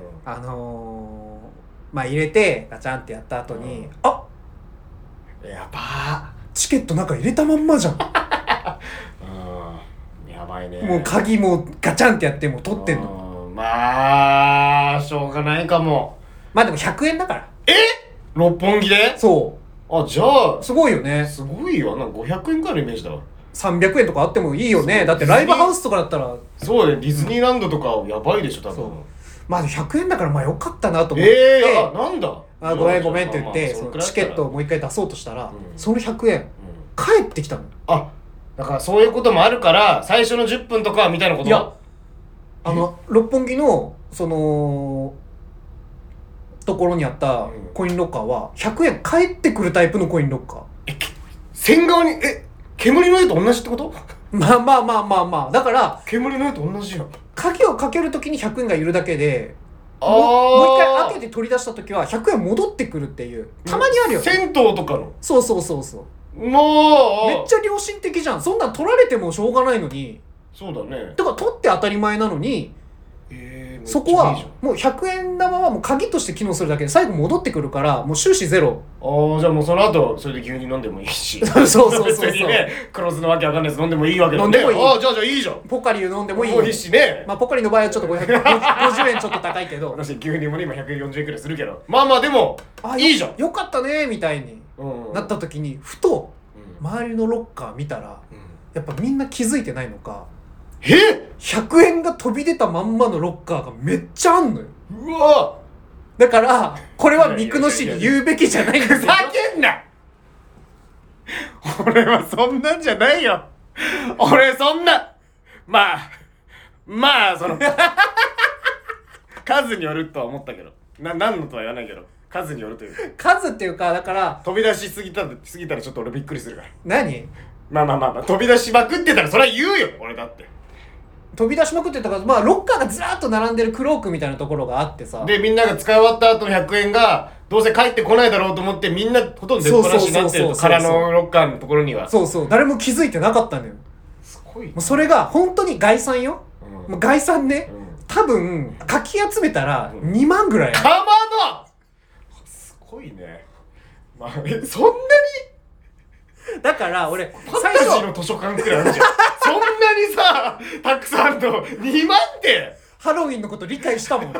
まあ入れてガチャンってやった後に、あ、 やばー、 チケット中入れたまんまじゃんやばいね。 もう鍵もガチャンってやってもう取ってんの。 まあしょうがないかも。 まあでも100円だから。 六本木で？ そじゃあうすごいよね。 すごいよ。なんか500円くらいのイメージだわ。 300円とかあってもいいよね。だってライブハウスとかだったらそうね、ディズニーランドとかやばいでしょ多分。 まあ100円だからまあよかったなと思って、 なんだ、 ごめんって言ってそのチケットをもう一回出そうとしたら、その100円返ってきたの。 だからそういうこともあるから最初の10分とかみたいなこと。 いや六本木のそのところにあったコインロッカーは100円返ってくるタイプのコインロッカー。 線側に煙の絵と同じってこと？ まあだから煙の絵と同じやん。 鍵をかけるときに100円がいるだけで、もう一回開けて取り出したときは100円戻ってくるっていう、たまにあるよね。 銭湯とかの。 そうもうめっちゃ良心的じゃん。そんなん取られてもしょうがないのに。 そうだね。 だから取って当たり前なのに、そこはもう100円玉はもう鍵として機能するだけで最後戻ってくるからもう収支ゼロ。 じゃあもうその後それで牛乳飲んでもいいしそう別にね、黒酢のわけわかんないやつ飲んでもいいわけだね。 飲んでもいい。 じゃあいいじゃん。 ポカリを飲んでもいい。 もういいしね。 まあポカリの場合はちょっと550円ちょっと高いけど私牛乳もね今140円くらいするけど、まあでもいいじゃん。 よかったねみたいになった時にふと周りのロッカー見たらやっぱみんな気づいてないのか、100円が飛び出たまんまのロッカーがめっちゃあんのよ。 うわ、 だからこれはミクノ氏に言うべきじゃないんですよ。 ふざけんな。俺はそんなんじゃないよ。俺そんなまあその数によるとは思ったけど、何のとは言わないけど数によるという数っていうか、だから飛び出しすぎたらちょっと俺びっくりするから。 何まあ飛び出しまくってたらそれは言うよ俺だって。 飛び出しまくってたから、まあロッカーがずらっと並んでるクロークみたいなところがあってさ、 でみんなが使い終わった後の100円がどうせ帰ってこないだろうと思ってみんなほとんど出っ放しになってると、空のロッカーのところには。 そうそう、誰も気づいてなかったんだよ。 すごい。もうそれが本当に概算よ、もう概算ね、多分かき集めたら2万ぐらい。 かまどすごいね。まあ、そんなにだから俺ファンタジーの図書館くらいあるじゃんそんなにさたくさんと2万ってハロウィンのこと理解したもん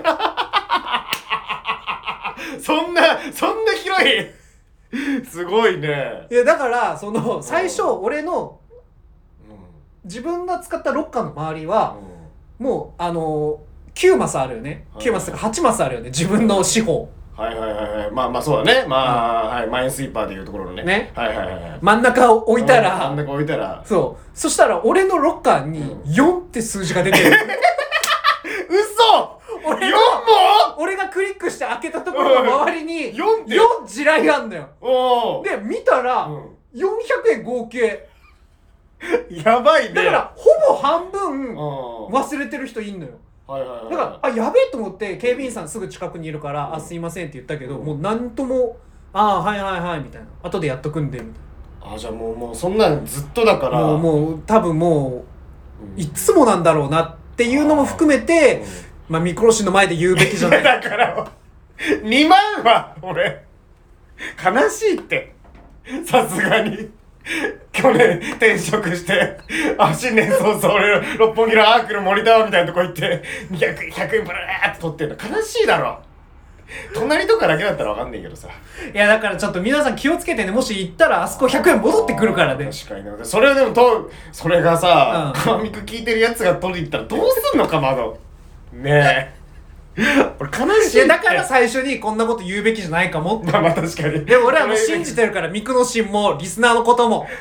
そんな広いすごいね。 いやだからその最初俺の自分が使ったロッカーの周りはもう9マスあるよね。9マスとか8マスあるよね、自分の司法。 はいまあそうだね。まあ、はい、マインスイーパーでいうところのね。はい真ん中を置いたら、 真ん中置いたら、 そしたら俺のロッカーに4って数字が出てる嘘。 俺がクリックして開けたところの周りに4地雷があんだよ。で見たら400円合計。 やばいね。 だからほぼ半分忘れてる人いんのよ。だからやべえと思って警備員さんすぐ近くにいるから「あすいません」って言ったけど、もうなんとも「ああはい」みたいな、後でやっとくんでみたいな。 じゃあもうそんなんずっとだからもう多分もういつもなんだろうなっていうのも含めて、まあ見殺しの前で言うべきじゃないだから2万は俺悲しいって、さすがに去年転職して新年早々俺六本木のアークの森タワーみたいなとこ行って100円ブラーって取ってんの悲しいだろ。隣とかだけだったら分かんないけどさ。 いやだからちょっと皆さん気をつけてね、もし行ったらあそこ100円戻ってくるからね。 確かにね。それでもそれがさ、カマミク聞いてるやつが取りに行ったらどうすんのかまどねえ俺悲しいって。 だから最初にこんなこと言うべきじゃないかもって。 まあ確かに。 でも俺はもう信じてるから、ミクのシンもリスナーのことも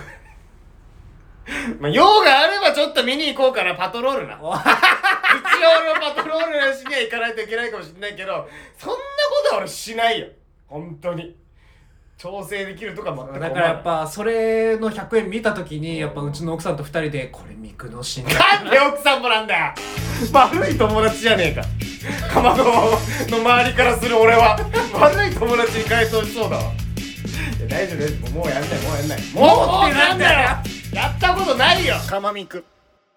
まあ用があればちょっと見に行こうかな、パトロールな一応俺もパトロールしには行かないといけないかもしれないけど、そんなことは俺しないよ本当に。調整できるとか全く思わない。 だからやっぱそれの100円見た時にやっぱうちの奥さんと2人でこれミクのシンなんで奥さんもなんだよ悪い友達じゃねえかかまどの周りからする俺は悪い友達に変えそうそうだわ。大丈夫もうやんないもうってなんだよやったことないよかまみく。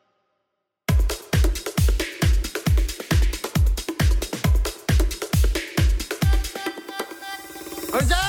こんにちは。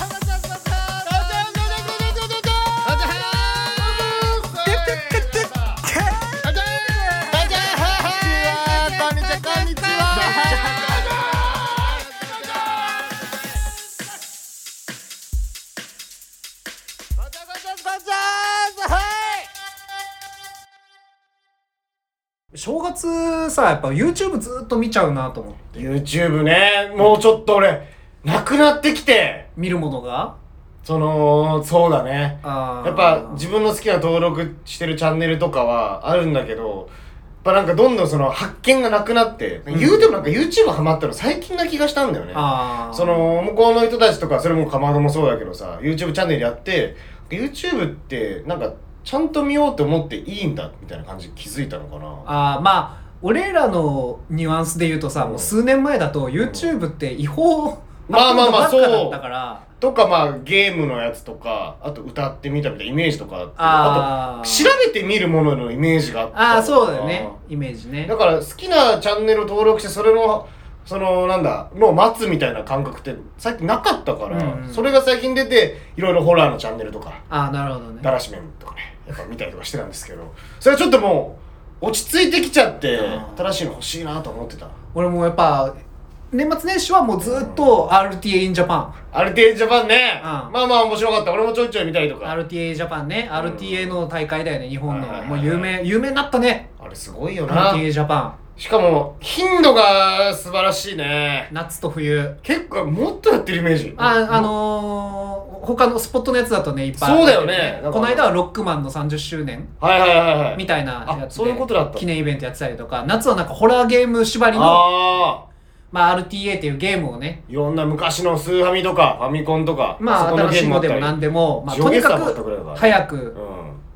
正月さやっぱ YouTube ずっと見ちゃうなと思って。 YouTube ね、もうちょっと俺なくなってきて、 見るものがそうだね。 やっぱ自分の好きな登録してるチャンネルとかはあるんだけど、やっぱなんかどんどんその発見がなくなって、言うてもなんか YouTube ハマったの最近な気がしたんだよね。その向こうの人たちとか、それもかまどもそうだけどさ、 YouTube チャンネルやって YouTube ってなんかちゃんと見ようと思っていいんだみたいな感じで気づいたのかな。 まあ俺らのニュアンスで言うとさ、もう数年前だと YouTube って違法まあそうだからとか、まあゲームのやつとか、あと歌ってみたみたいなイメージとかあって、あと調べてみるもののイメージがあった。 そうだよね、イメージね。 だから好きなチャンネル登録して、それのなんだの待つみたいな感覚って最近なかったから、それが最近出ていろいろホラーのチャンネルとか、 なるほどね、 だらし面とかねやっぱ見たりとかしてたんですけど、それはちょっともう落ち着いてきちゃって、新しいの欲しいなと思ってた。 俺もやっぱ年末年始はもうずっと RTA in Japan。RTA in Japan ね、まあ面白かった。俺もちょいちょい見たりとか。 RTA Japan ね、RTA の大会だよね、日本の。もう有名になったね。 あれすごいよな。 RTA Japan。 しかも頻度が素晴らしいね。 夏と冬。 結構もっとやってるイメージ。 他のスポットのやつだとね、いっぱいある、ね。そうだよね。この間はロックマンの30周年。みたいなやつで。 そういうことだった。 記念イベントやってたりとか、夏はなんかホラーゲーム縛りの。RTA っていうゲームをね、 いろんな昔のスーファミとかファミコンとか、 新しいのでも何でも、とにかく早く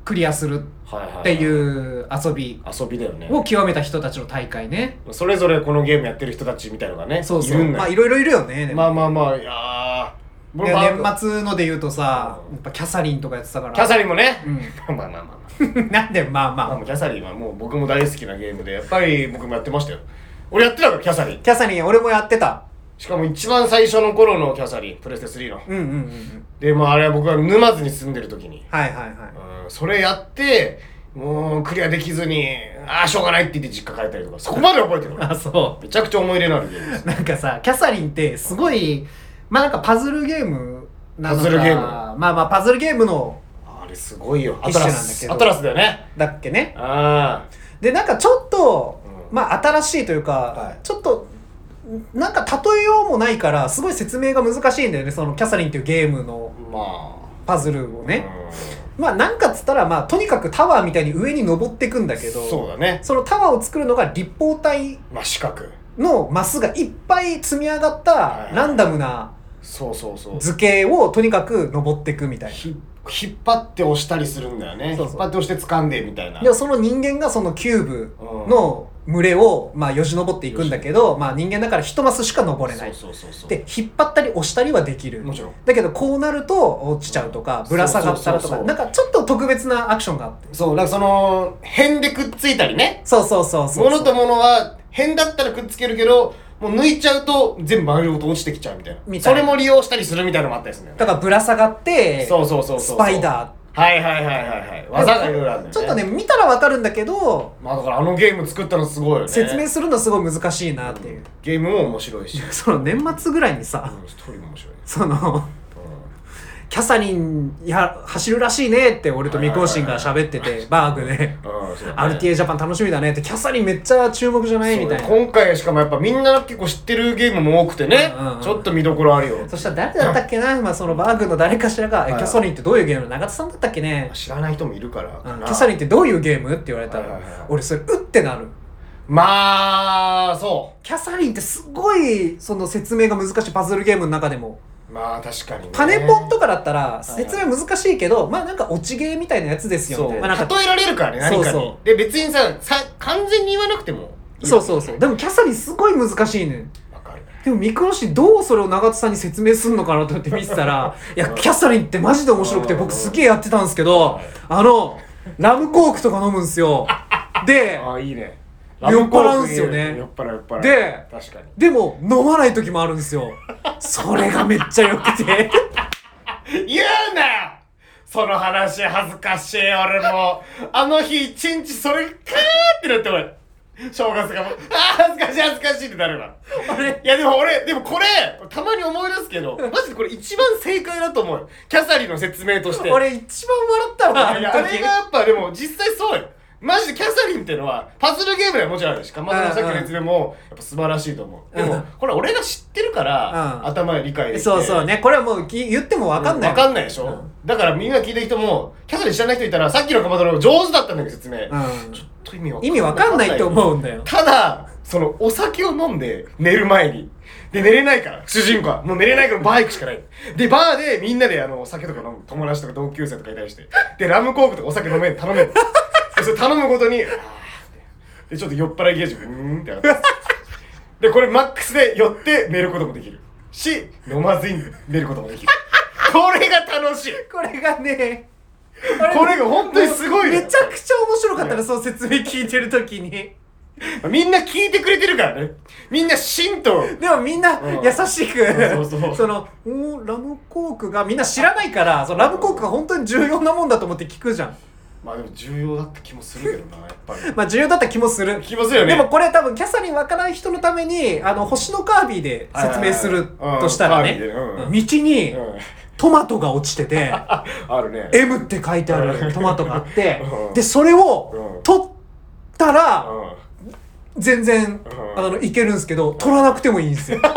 クリアするっていう遊び遊びだよねを極めた人たちの大会ね。 それぞれこのゲームやってる人たちみたいのがねそうそう、 いるんだよ。 まあいろいろいるよね。でもまあいやいや年末ので言うとさ、やっぱキャサリンとかやってたから。 キャサリンもね、 うんまあなんでまあまあキャサリンはもう僕も大好きなゲームでやっぱり僕もやってましたよ。俺やってたからキャサリン。 キャサリン俺もやってた。 しかも一番最初の頃のキャサリンプレステ3のうんでもあれは僕は沼津に住んでる時にはいはいはい。 それやってもうクリアできずにしょうがないって言って実家帰ったりとかそこまで覚えてるあ、そめちゃくちゃ思い入れのあるゲームですう。なんかさ、キャサリンってすごい、まあなんかパズルゲームなのか。 パズルゲームまあパズルゲームのあれすごいよ。 一種なんだけどアトラスだよね。 だっけね。 あで、なんかちょっと、 うんまあ新しいというか、 はいちょっと、なんか例えようもないからすごい説明が難しいんだよね、そのキャサリンっていうゲームのまあパズルをね。まあなんかっつったら、まあとにかくタワーみたいに上に登っていくんだけど、 そうだね。 そのタワーを作るのが立方体まあ四角。 のマスがいっぱい積み上がったランダムなそう図形をとにかく登っていくみたいな。 引っ張って押したりするんだよね。 そうそう引っ張って押して掴んでみたいな。 でその人間がそのキューブの群れをまあよじ登っていくんだけど、まあ人間だから一マスしか登れない。 そうで引っ張ったり押したりはできる。 もちろん。 だけどこうなると落ちちゃうとかぶら下がったらとか、なんかちょっと特別なアクションがあって。 そうなんかその辺でくっついたりね。 そう物と物は辺だったらくっつけるけどもう抜いちゃうと全部丸ごと落ちてきちゃうみたいな。それも利用したりするみたいなのもあったりするんだよね。 だからぶら下がってそうスパイダー。 はい技がいろいろあるんだよね。 ちょっとね見たらわかるんだけど、 まあだからあのゲーム作ったのすごいよね。説明するのすごい難しいなっていう。 ゲームも面白いしその年末ぐらいにさ、 ストーリーも面白い。 そのキャサリン走るらしいねって俺とミコーシンが喋ってて、バーグでRTA ジャパン楽しみだねって、キャサリンめっちゃ注目じゃないみたいな。 今回しかもやっぱみんな結構知ってるゲームも多くてね、ちょっと見どころあるよ。 そしたら誰だったっけな、まあそのバーグの誰かしらが、キャサリンってどういうゲーム、永田さんだったっけね、 知らない人もいるからキャサリンってどういうゲームって言われたら、俺それうってなる。 まあそうキャサリンってすごいその説明が難しいパズルゲームの中でも。 まあ確かにね。 パネポンとかだったら説明難しいけど、まあなんか落ちゲーみたいなやつですよみたいな。 例えられるからね、何かに。で別にさ完全に言わなくてもいい。 そうでもキャサリンすごい難しいねん。でもミクロシどうそれを永田さんに説明すんのかなと思って見てたらいやキャサリンってマジで面白くて僕すげえやってたんですけど、ラムコークとか飲むんすよ。でいいね、 酔っ払うんすよね。 酔っ払う。 で確かに。 でも飲まない時もあるんですよ。それがめっちゃ良くて言うなよその話。恥ずかしい。俺もあの日一日それカーってなって俺正月がもう恥ずかしいってなるわ。いやでもこれたまに思い出すけどマジでこれ一番正解だと思うよ、キャサリンの説明として。 俺一番笑ったわ。 あれがやっぱでも実際そうよ。マジでキャサリンっていうのはパズルゲームではもちろんあるし、かまどのさっきの説明もやっぱ素晴らしいと思う。でもこれ俺が知ってるから頭で理解できて。 そうね、これはもう言っても分かんない。 分かんないでしょ。だからみんな聞いてる人もキャサリン知らない人いたらさっきのかまどの上手だったんだけど説明ちょっと意味分かんないって思うんだよ。 ただそのお酒を飲んで寝る前にで寝れないから主人公はもう寝れないからバー行くしかないで、バーでみんなでお酒とか飲む友達とか同級生とかいたりしてでラムコークとかお酒飲めん頼めんでそれ頼むごとにでちょっと酔っ払いゲージって上がってでこれマックスで酔って寝ることもできるし飲まずに寝ることもできるこれが楽しい。 これがねこれが本当にすごいめちゃくちゃ面白かったね、その説明聞いてる時に。 みんな聞いてくれてるからね。みんなシンとでもみんな優しくそのラムコークがみんな知らないからそのラムコークが本当に重要なもんだと思って聞くじゃん。 まあでも重要だった気もするけどな、やっぱりまあ重要だった気もするよね。 でもこれ多分キャサリン分からない人のために星のカービィで説明するとしたらね、道にトマトが落ちててあるね M って書いてあるトマトがあってでそれを取ったら全然いけるんですけど取らなくてもいいんですよ。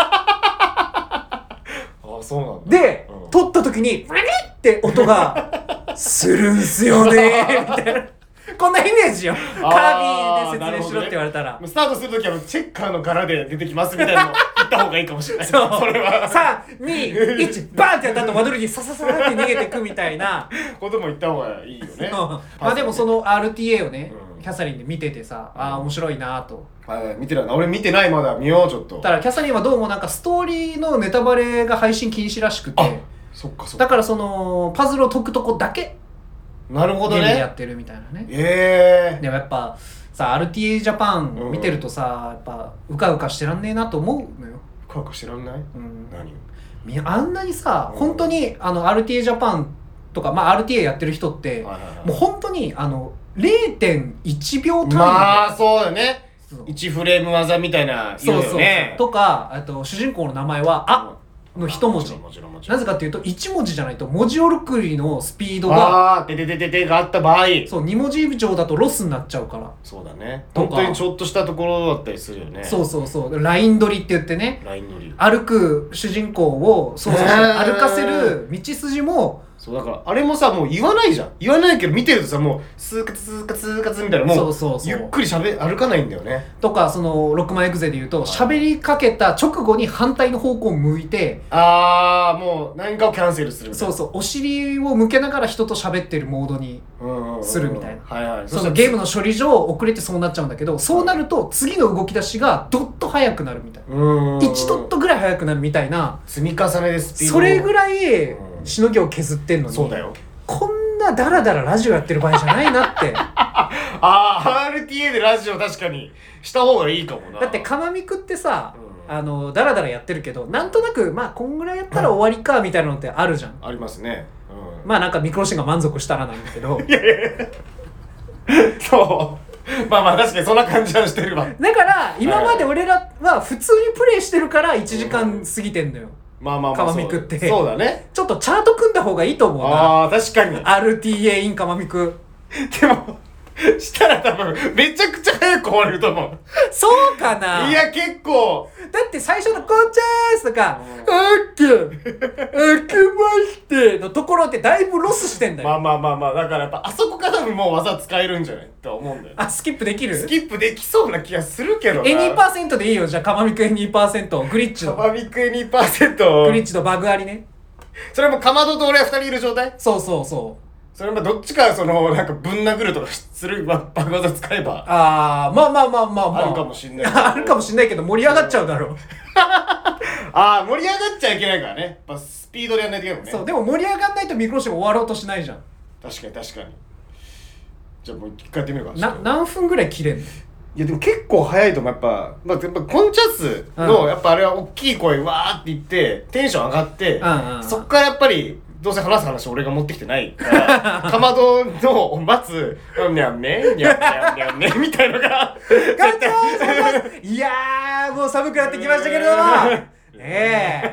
そうなんだ。 で取った時にブリッって音がするんすよねみたいな。 こんなイメージよ。カあーービィで説明しろって言われたら。 スタートするときはチェッカーの柄で出てきますみたいなの言った方がいいかもしれない。 そうそれは 3、2、1、バーンってやった後間取りにサササって逃げてくみたいな。 ことも言った方がいいよね。 まあでもその RTA をね、 うんキャサリンで見ててさ、ああ面白いなと。 はい、見てないな。俺見てない、まだ見ようちょっと。 だからキャサリンはどうもなんかストーリーのネタバレが配信禁止らしくて、 そっかそっか。 だからそのパズルを解くとこだけなるほどゲームでやね。 ってるみたいなね。 えでもやっぱさ RTA ジャパン見てるとさ、やっぱうかうかしてらんねえなと思うのよ。 ー、深く知らんない？ うん何？ あんなにさ、 うん本当にRTA ジャパンとか、まあ RTA やってる人って、 はいはいはいもう本当に0.1 秒単位で、 まあそうだね。 そう 1フレーム技みたいな言うそうそうそうよね。 とか、あと主人公の名前はあの一文字。 もちろんもちろん。 なぜかっていうと1文字じゃないと文字送りのスピードがあー、でがあった場合。 そう2文字以上だとロスになっちゃうから。 そうだね。 とか本当にちょっとしたところだったりするよね。 そうそうそうライン取りって言ってね、 ライン乗り。 歩く主人公をそう歩かせる道筋もそうだからあれもさもう言わないじゃん。言わないけど見てるとさもうスーカツスーカツスーカツみたいなもうそうそうそうゆっくり歩かないんだよね。 とかその6万エグゼで言うと喋りかけた直後に反対の方向を向いて、 あーもう何かをキャンセルするみたいな。 そうそうお尻を向けながら人と喋ってるモードにするみたいな。 はいはい。 そのゲームの処理上遅れてそうなっちゃうんだけど、そうなると次の動き出しがドッと速くなるみたいな、1ドットぐらい速くなるみたいな、 積み重ねでスピード。 それぐらいうんしのぎを削ってんのに、 そうだよ。 こんなダラダララジオやってる場合じゃないなってあー RTA でラジオ確かにした方がいいかもな。 だってかまみくってさ、 うダラダラやってるけどなんとなくまあこんぐらいやったら終わりかみたいなのってあるじゃん。 ありますね。 まあなんかミクロシンが満足したらなんだけどそうまあ確かにそんな感じはしてるわ。 だから今まで俺らは普通にプレイしてるから1時間過ぎてんのよ。 まあかまみくってそうだね。 ちょっとチャート組んだ方がいいと思うな。 ああ確かに。 RTA in かまみく。 でもしたら多分めちゃくちゃ早く終われると思う。 そうかな。 いや結構だって最初の「こんちゃーす」とか「 うんオッケー明けまして」のところってだいぶロスしてんだよ。 まあだからやっぱあそこから多分もう技使えるんじゃないって思うんだよ。 あスキップできる？ スキップできそうな気がするけどな。 2% でいいよ。じゃあかまみく 2% グリッチのかまみく 2% グリッチのバグありね。 それもかまどと俺は2人いる状態。 そうそうそう。 それもどっちかそのなんかぶん殴るとかするバグ技使えばあーまああるかもしんないあるかもしんないけど盛り上がっちゃうだろう。 ああ盛り上がっちゃいけないからね。やっぱスピードでやんないといけないもんね。 そうでも盛り上がんないとミクロシが終わろうとしないじゃん。 確かにじゃあもう一回やってみるか。ちょっと何分ぐらい切れんの？ いやでも結構早いと思う。やっぱコンチャスの、やっぱあれは大きい声わーって言ってテンション上がって、そっからやっぱりどうせ話す話俺が持ってきてないからかまどのを待つにゃんねにゃんねにゃんねみたいのがガチャーいやーもう寒くなってきましたけれどもまあね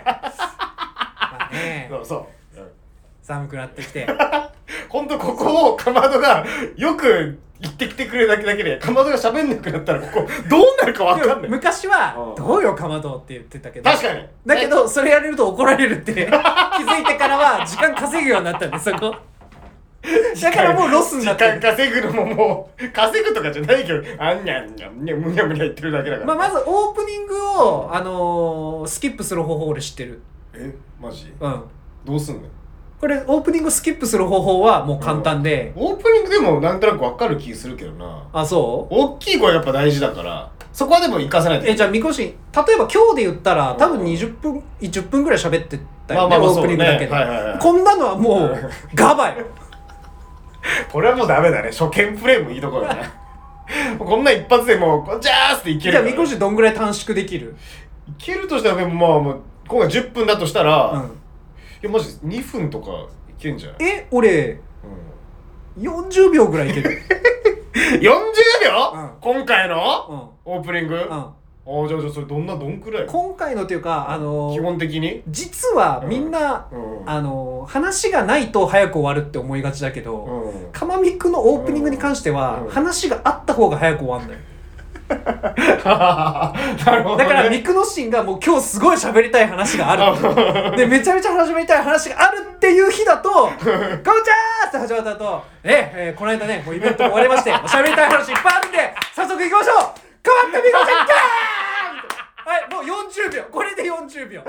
そう寒くなってきてほんとここをかまどがよく言ってきてくれるだけでかまどが喋んなくなったらここどうなるかわかんない。 昔はうんどうよかまどって言ってたけど確かにだけどそれやれると怒られるって気づいてからは時間稼ぐようになったんでそこだからもうロスになってる。 時間稼ぐのももう稼ぐとかじゃないけどあんにゃんにゃんにゃむにゃむにゃ言ってるだけだから、 まずオープニングをスキップする方法俺知ってる。 マジうんどうすんの。 これオープニングスキップする方法はもう簡単で、 オープニングでもなんとなく分かる気するけどな。 あそう大きい声やっぱ大事だからそこはでも活かさないと。 じゃあみこし例えば今日で言ったら多分10分ぐらい喋ってたよね、オープニングだけど、 はいはいはい、 こんなのはもうガバよこれはもうダメだね。初見プレイもいいところだねこんな一発でもうこんちゃーすっていけるから。 じゃあみこしどんぐらい短縮できる？ いけるとしたらもう今回10分だとしたら、 うん、 いやマジ2分とかいけんじゃない？ 俺40秒ぐらいいける 40秒、 うん今回の、オープニング、 うん、 じゃあそれどんくらい今回のっていうか基本的に実はみんな、話がないと早く終わるって思いがちだけど、かまみくのオープニングに関しては、話があった方が早く終わんのよなるほど、ね、 だからミクノシンがもう今日すごい喋りたい話があるでめちゃめちゃ喋りたい話があるっていう日だと「こんちゃー!」っって始まった後、この間ね、もうイベントも終わりまして、喋りたい話いっぱいあるんで、早速行きましょう。変わったみこちゃんかーはい、もう40秒。これで40秒。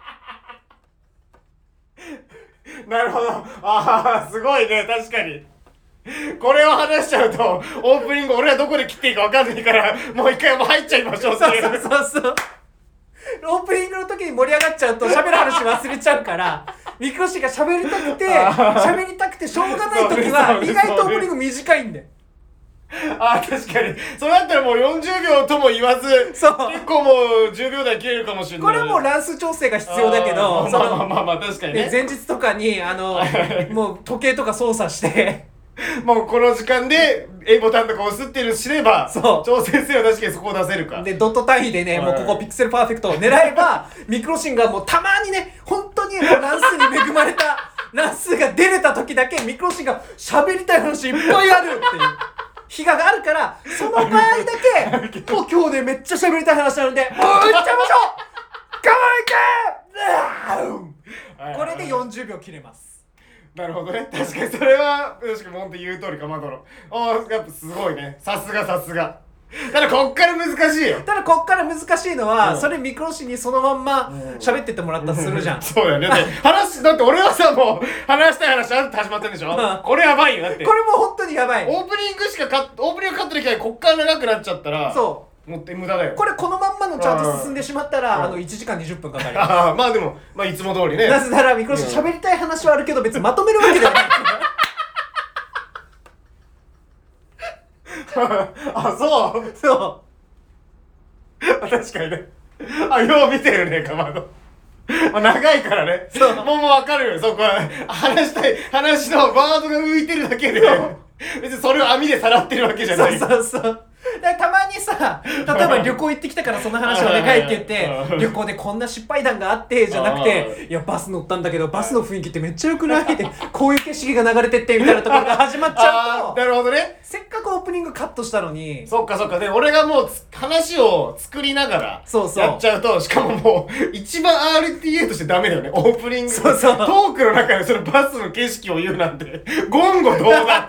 なるほど。ああ、すごいね、確かに。これを話しちゃうと、オープニング俺はどこで切っていいか分かんないから、もう一回もう入っちゃいましょうっていう。 そう。オープニングの時に盛り上がっちゃうと喋る話忘れちゃうから、ミクロシが喋りたくてしょうがない時は意外とオープニング短いんで。 ああ、確かに。それだったらもう40秒とも言わず、 そう結構もう10秒台切れるかもしれない。 これはもう乱数調整が必要だけど、 まあ確かにね。 前日とかにもう時計とか操作してもうこの時間で A ボタンとか押すっていうのすれば、 そう調整すれば確かにそこを出せるか。 でドット単位でね、もうここピクセルパーフェクトを狙えばミクロシンがもうたまにね、本当にもう乱数に恵まれた乱数が出れた時だけミクロシンが喋りたい話いっぱいあるっていう日があるから、その場合だけもう今日ねめっちゃ喋りたい話あるんで、もう打っちゃいましょう。我慢いけこれで40秒切れます。 なるほどね。確かにそれは確かに本当言う通りかまどろ。ああ、やっぱすごいね。さすが。ただこっから難しいよ。 ただこっから難しいのは、 うんそれミクロシにそのまんま喋ってってもらったとするじゃん。 そうだよね。だって俺はさ、もう話したい話あるって始まってんでしょ。これやばいよ。だってこれも本当にやばい。 オープニングカットできない。こっから長くなっちゃったらそうもって無駄だよ。 これこのまんまのチャート進んでしまったら、1時間20分かかるよ。 ああ、まあでもいつも通りね。 なぜならミクロシ喋りたい話はあるけど別にまとめるわけではない。 あ、そう確かにね。あ、よう見てるね、かまど。長いからね。 そうもう分かるよ。そこは話したい話のワードが浮いてるだけで、別にそれを網でさらってるわけじゃない。 そうでたまにさ、例えば旅行行ってきたからその話お願いって言って旅行でこんな失敗談があってじゃなくて、いやバス乗ったんだけどバスの雰囲気ってめっちゃ良くないってこういう景色が流れてってみたいなところが始まっちゃうと、 なるほどね。 せっかくオープニングカットしたのに。 そっか。で俺がもう話を作りながらそうやっちゃうと、しかももう一番 RTA としてダメだよね。オープニングそうトークの中でそのバスの景色を言うなんて言語道断。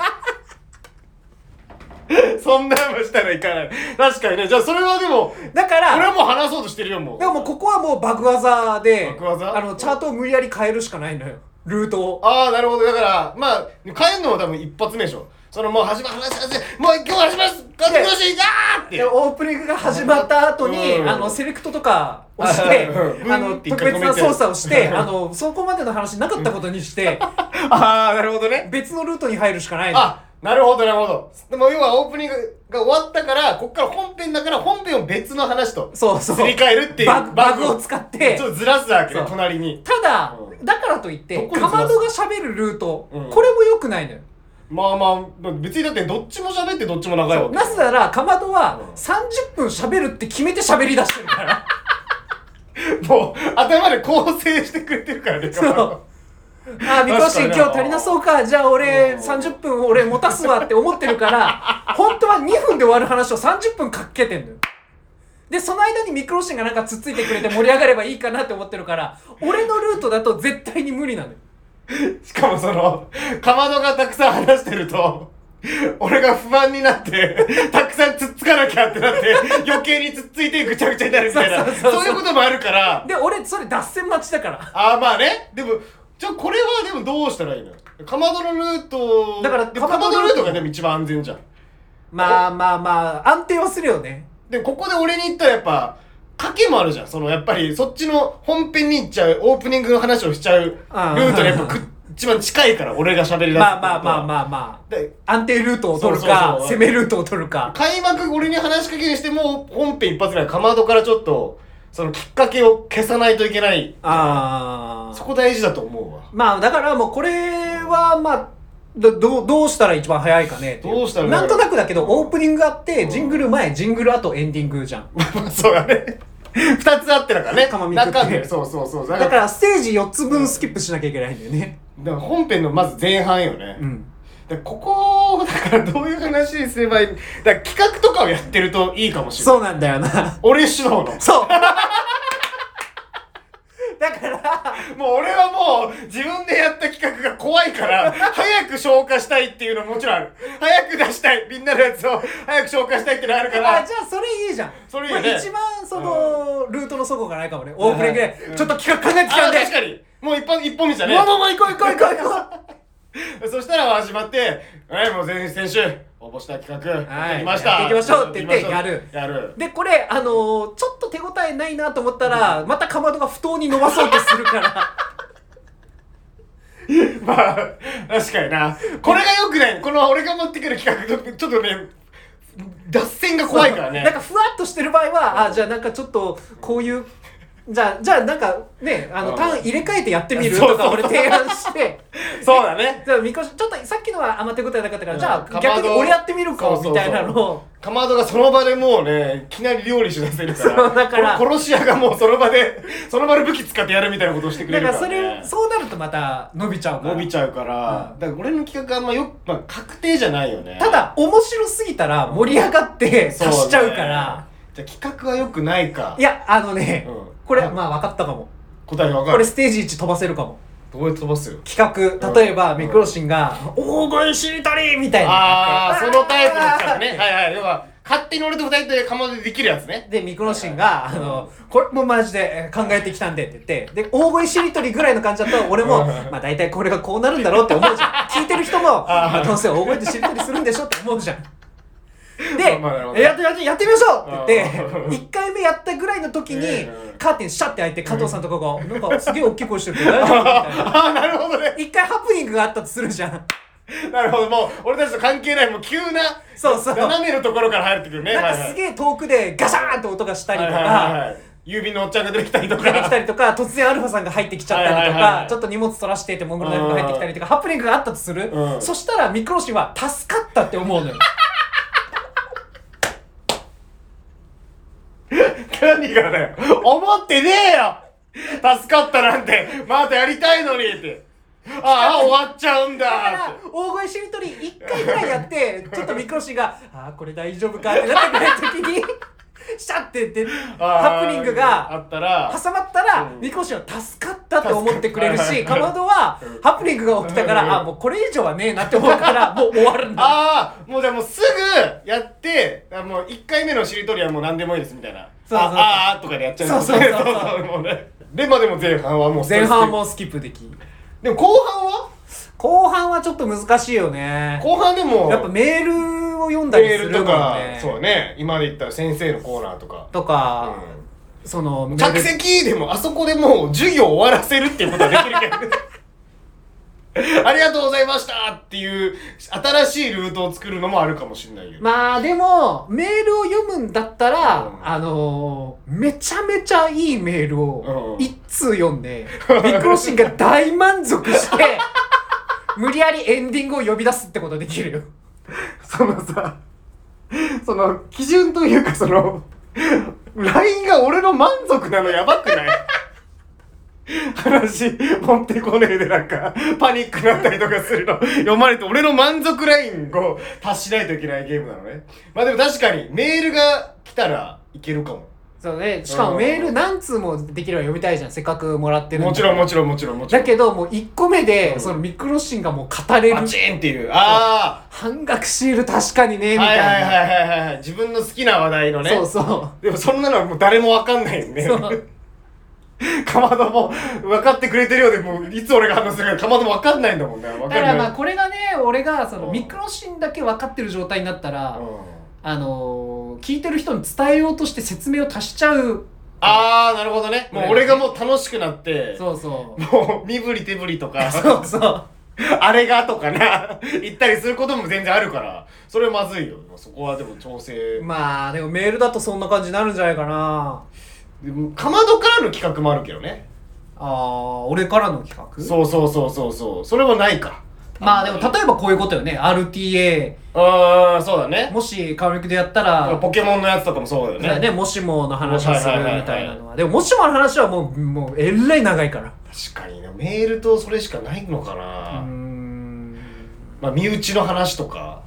そんなのしたらいかない。確かにね。じゃあそれはでもだから俺はもう話そうとしてるよ。もうでももうここはもうバグ技でバグ技チャートを無理やり変えるしかないのよ、ルートを。 ああ、なるほど。だからまあ変えるのも多分一発目でしょ。そのもう話もう今日始めます勝ってくださいガーってでオープニングが始まった後に、セレクトとかをして特別な操作をしてそこまでの話なかったことにしてああ、なるほどね。 別のルートに入るしかないの。 あ、なるほど。でも要はオープニングが終わったからこっから本編だから本編を別の話とすり替えるっていうバグを使ってちょっとずらすわけね、 そう隣に。 ただ、だからといってどこにずらすかまどが喋るルート、 うんこれも良くないのよ。 まあ別にだってどっちも喋ってどっちも長いわけ。 なぜならかまどは30分喋るって決めて喋り出してるからもう頭で構成してくれてるからね。 そうあ、ミクロシン今日足りなそうか、じゃあ俺30分俺持たすわって思ってるから本当は2分で終わる話を30分かけてんのよ。でその間にミクロシンがなんかつっついてくれて盛り上がればいいかなって思ってるから、俺のルートだと絶対に無理なのよ。 しかもそのかまどがたくさん話してると俺が不安になってたくさんつっつかなきゃってなって余計につっついてぐちゃぐちゃになるみたいなそういうこともあるから。 で俺それ脱線待ちだから。 ああ、まあね。でもじゃあこれはでもどうしたらいいの？かまどのルートだからかまどのルートがでも一番安全じゃん。 まあ安定はするよね。 でここで俺に言ったらやっぱ賭けもあるじゃん。そのやっぱりそっちの本編に行っちゃうオープニングの話をしちゃうルートにやっぱ一番近いから俺が喋り出す。 まあで安定ルートを取るかそう攻めルートを取るか。 開幕俺に話しかけにしても本編一発ぐらいかまどからちょっとそのきっかけを消さないといけない。そこ大事だと思うわ。 まあだからもうこれはまあどうしたら一番早いかねっていう。 どうしたらなんとなくだけどオープニングあってジングル前ジングル後エンディングじゃんそうだね2つあってだからね。 かまみくって中でそうだからステージ4つ分スキップしなきゃいけないんだよね。 だから本編のまず前半よね。 うんでここだからどういう話にすればいい。だから企画とかをやってるといいかもしれない。 そうなんだよな俺主導のそうだからもう俺はもう自分でやった企画が怖いから早く消化したいっていうのももちろんある。早く出したい、みんなのやつを早く消化したいっていうのあるからじゃあそれいいじゃん。 それいいね。 一番そのルートの底がないかもね。オープニングでちょっと企画考えてきたんで。 確かにもう一本道だね。 もう行こう行こう行こう行こうそしたら始まってもう先週応募した企画やってきました、 やっていきましょうって言ってやるでこれちょっと手応えないなと思ったらまたかまどが不当に伸ばそうとするからまあ確かにな。これが良くない。この俺が持ってくる企画とちょっとね脱線が怖いからね。 なんかふわっとしてる場合はじゃあなんかちょっとこういうじゃあなんかねターン入れ替えてやってみるとか俺提案してそうだね。 じゃあみこしちょっとさっきのはあんま手応えなかったからじゃあ逆に俺やってみるかみたいなのをかまどがその場でもうねいきなり料理しだせるからそうだから殺し屋がもうその場で武器使ってやるみたいなことをしてくれるからね。 だからそうなるとまた伸びちゃうから伸びちゃうから、だから俺の企画あんま確定じゃないよね。 ただ面白すぎたら盛り上がって足しちゃうからじゃあ企画は良くないか。 いやこれまあ分かったかも。 答え分かる。 これステージ1飛ばせるかも。 どうやって飛ばすよ。 企画例えばミクロシンが大声しりとりみたいなそのタイプの企画ね。はいはい。要は勝手に俺と二人でかまどでできるやつね。 でミクロシンがこれもうマジで考えてきたんでって言ってで大声しりとりぐらいの感じだと俺もまあ大体これがこうなるんだろうって思うじゃん。聞いてる人もどうせ大声でしりとりするんでしょって思うじゃん。で、やってみましょうって言って1回目やったぐらいの時にカーテンシャッて開いて加藤さんとかがなんかすげえ大きい声してるけど大丈夫みたいななるほどね。 一回ハプニングがあったとするじゃん。 なるほど。もう俺たちと関係ないもう急な斜めのところから入ってくるね。 なんかすげえ遠くでガシャーンと音がしたりとか郵便のおっちゃんが出てきたりとか突然アルファさんが入ってきちゃったりとかちょっと荷物取らしててモンゴルナイフが入ってきたりとかハプニングがあったとする。そしたらミクロシは助かったって思うのよ。 何がだよ。思ってねえよ。助かったなんてまたやりたいのにって終わっちゃうんだだから大声しりとり1回ぐらいやってちょっとミクロシがこれ大丈夫かってなってくれる時にシャッてってハプニングがあったら挟まったらミクロシは助かったって思ってくれるしかまどはハプニングが起きたからもうこれ以上はねえなって思うからもう終わるんだ。 もうじゃあもうすぐやってもう1回目のしりとりはもう何でもいいですみたいなとかでやっちゃう。そうもうね。でも前半はもう前半もスキップでき。 でも後半はちょっと難しいよね。 後半でもやっぱメールを読んだりするもんね。 メールとかそうね。今で言ったら先生のコーナーとかその着席でもあそこでもう授業終わらせるっていうことはできるけどありがとうございましたっていう新しいルートを作るのもあるかもしれないよ。 まあでもメールを読むんだったら、めちゃめちゃいいメールを一通読んでミクロシンが大満足して無理やりエンディングを呼び出すってことできるよ。 その基準というかLINE が俺の満足なのやばくない話持ってこねえでなんかパニックになったりとかするの読まれて俺の満足ラインを達しないといけないゲームなのね。まあでも確かにメールが来たらいけるかも。 そうね。しかもメール何通もできれば読みたいじゃん。せっかくもらってるんだ。 もちろん。 だけどもう1個目でそのミクロシンがもう語れる。 パチンっていう。 半額シール確かにねみたいな。 はい。自分の好きな話題のね。 そう。 でもそんなのはもう誰もわかんないよね。かまども分かってくれてるようでもういつ俺が話するかかまども分かんないんだもんね。 だからまあこれがね俺がミクロシンだけ分かってる状態になったら聞いてる人に伝えようとして説明を足しちゃう。 なるほどね。もう俺がもう楽しくなってそうもう身振り手振りとかそうあれがとかな言ったりすることも全然あるからそれまずいよ。そこはでも調整。 まあでもメールだとそんな感じになるんじゃないかな。 でもかまどからの企画もあるけどね。 俺からの企画。 そうそれはないか。 まあでも例えばこういうことよね。 RTA そうだね。 もしカメクでやったらポケモンのやつとかもそうだよね。 そうだね。もしもの話をするみたいなのはでももしもの話はもうえらい長いから。 確かにね。メールとそれしかないのかな。まあ身内の話とか。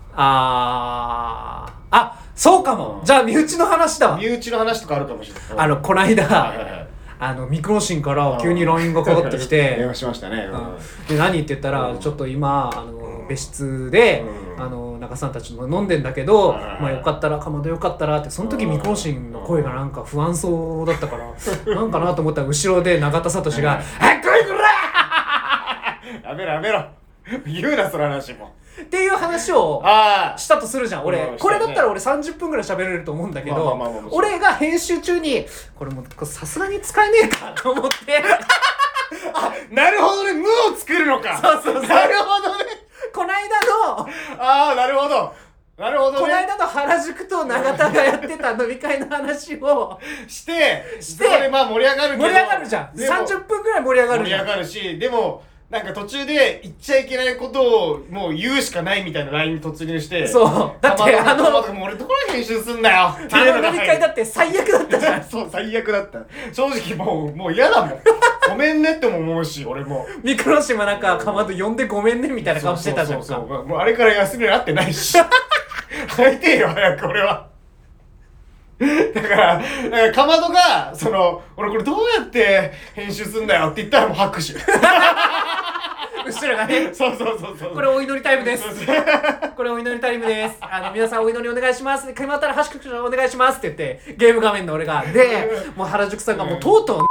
そうかも。じゃあ身内の話だわ。 身内の話とかあるかもしれない。 こないだミクロシンから急に LINE がかかってきて電話しましたね、 で何って言ったら、ちょっと今別室で、中さんたちも飲んでんだけど、まあよかったらかまどよかったらって、その時ミクロシンの声がなんか不安そうだったからなんかなと思ったら、後ろで永田聡が「はい来いこら!」 やめろやめろ言うなその話もっていう話をしたとするじゃん。俺これだったら俺30分ぐらい喋れると思うんだけど、俺が編集中にこれもうさすがに使えねえかと思ってあ、なるほどね、無を作るのか。 そうそうそう、 なるほどね。 こないだのなるほどなるほどね。 こないだの原宿と永田がやってた飲み会の話をしてそれでまあ盛り上がるけど、 盛り上がるじゃん。30分ぐらい盛り上がるじゃん。 盛り上がるし、でもなんか途中で言っちゃいけないことをもう言うしかないみたいなラインに突入して、 そうだってもう俺どこで編集すんだよっていうのが飲み会だって最悪だったじゃんそう最悪だった。正直もう嫌だもんごめんねっても思うし、俺もミクロシマなんかかまど呼んでごめんねみたいな顔してたじゃんか。 そうもうあれから休みになってないし会いてえよ早く俺はだからかまどが俺これどうやって編集すんだよって言ったらもう拍手後ろがねそうこれお祈りタイムですこれお祈りタイムです皆さんお祈りお願いします、決まったら拍手お願いしますって言ってゲーム画面の俺がでもう原宿さんがもうとうとう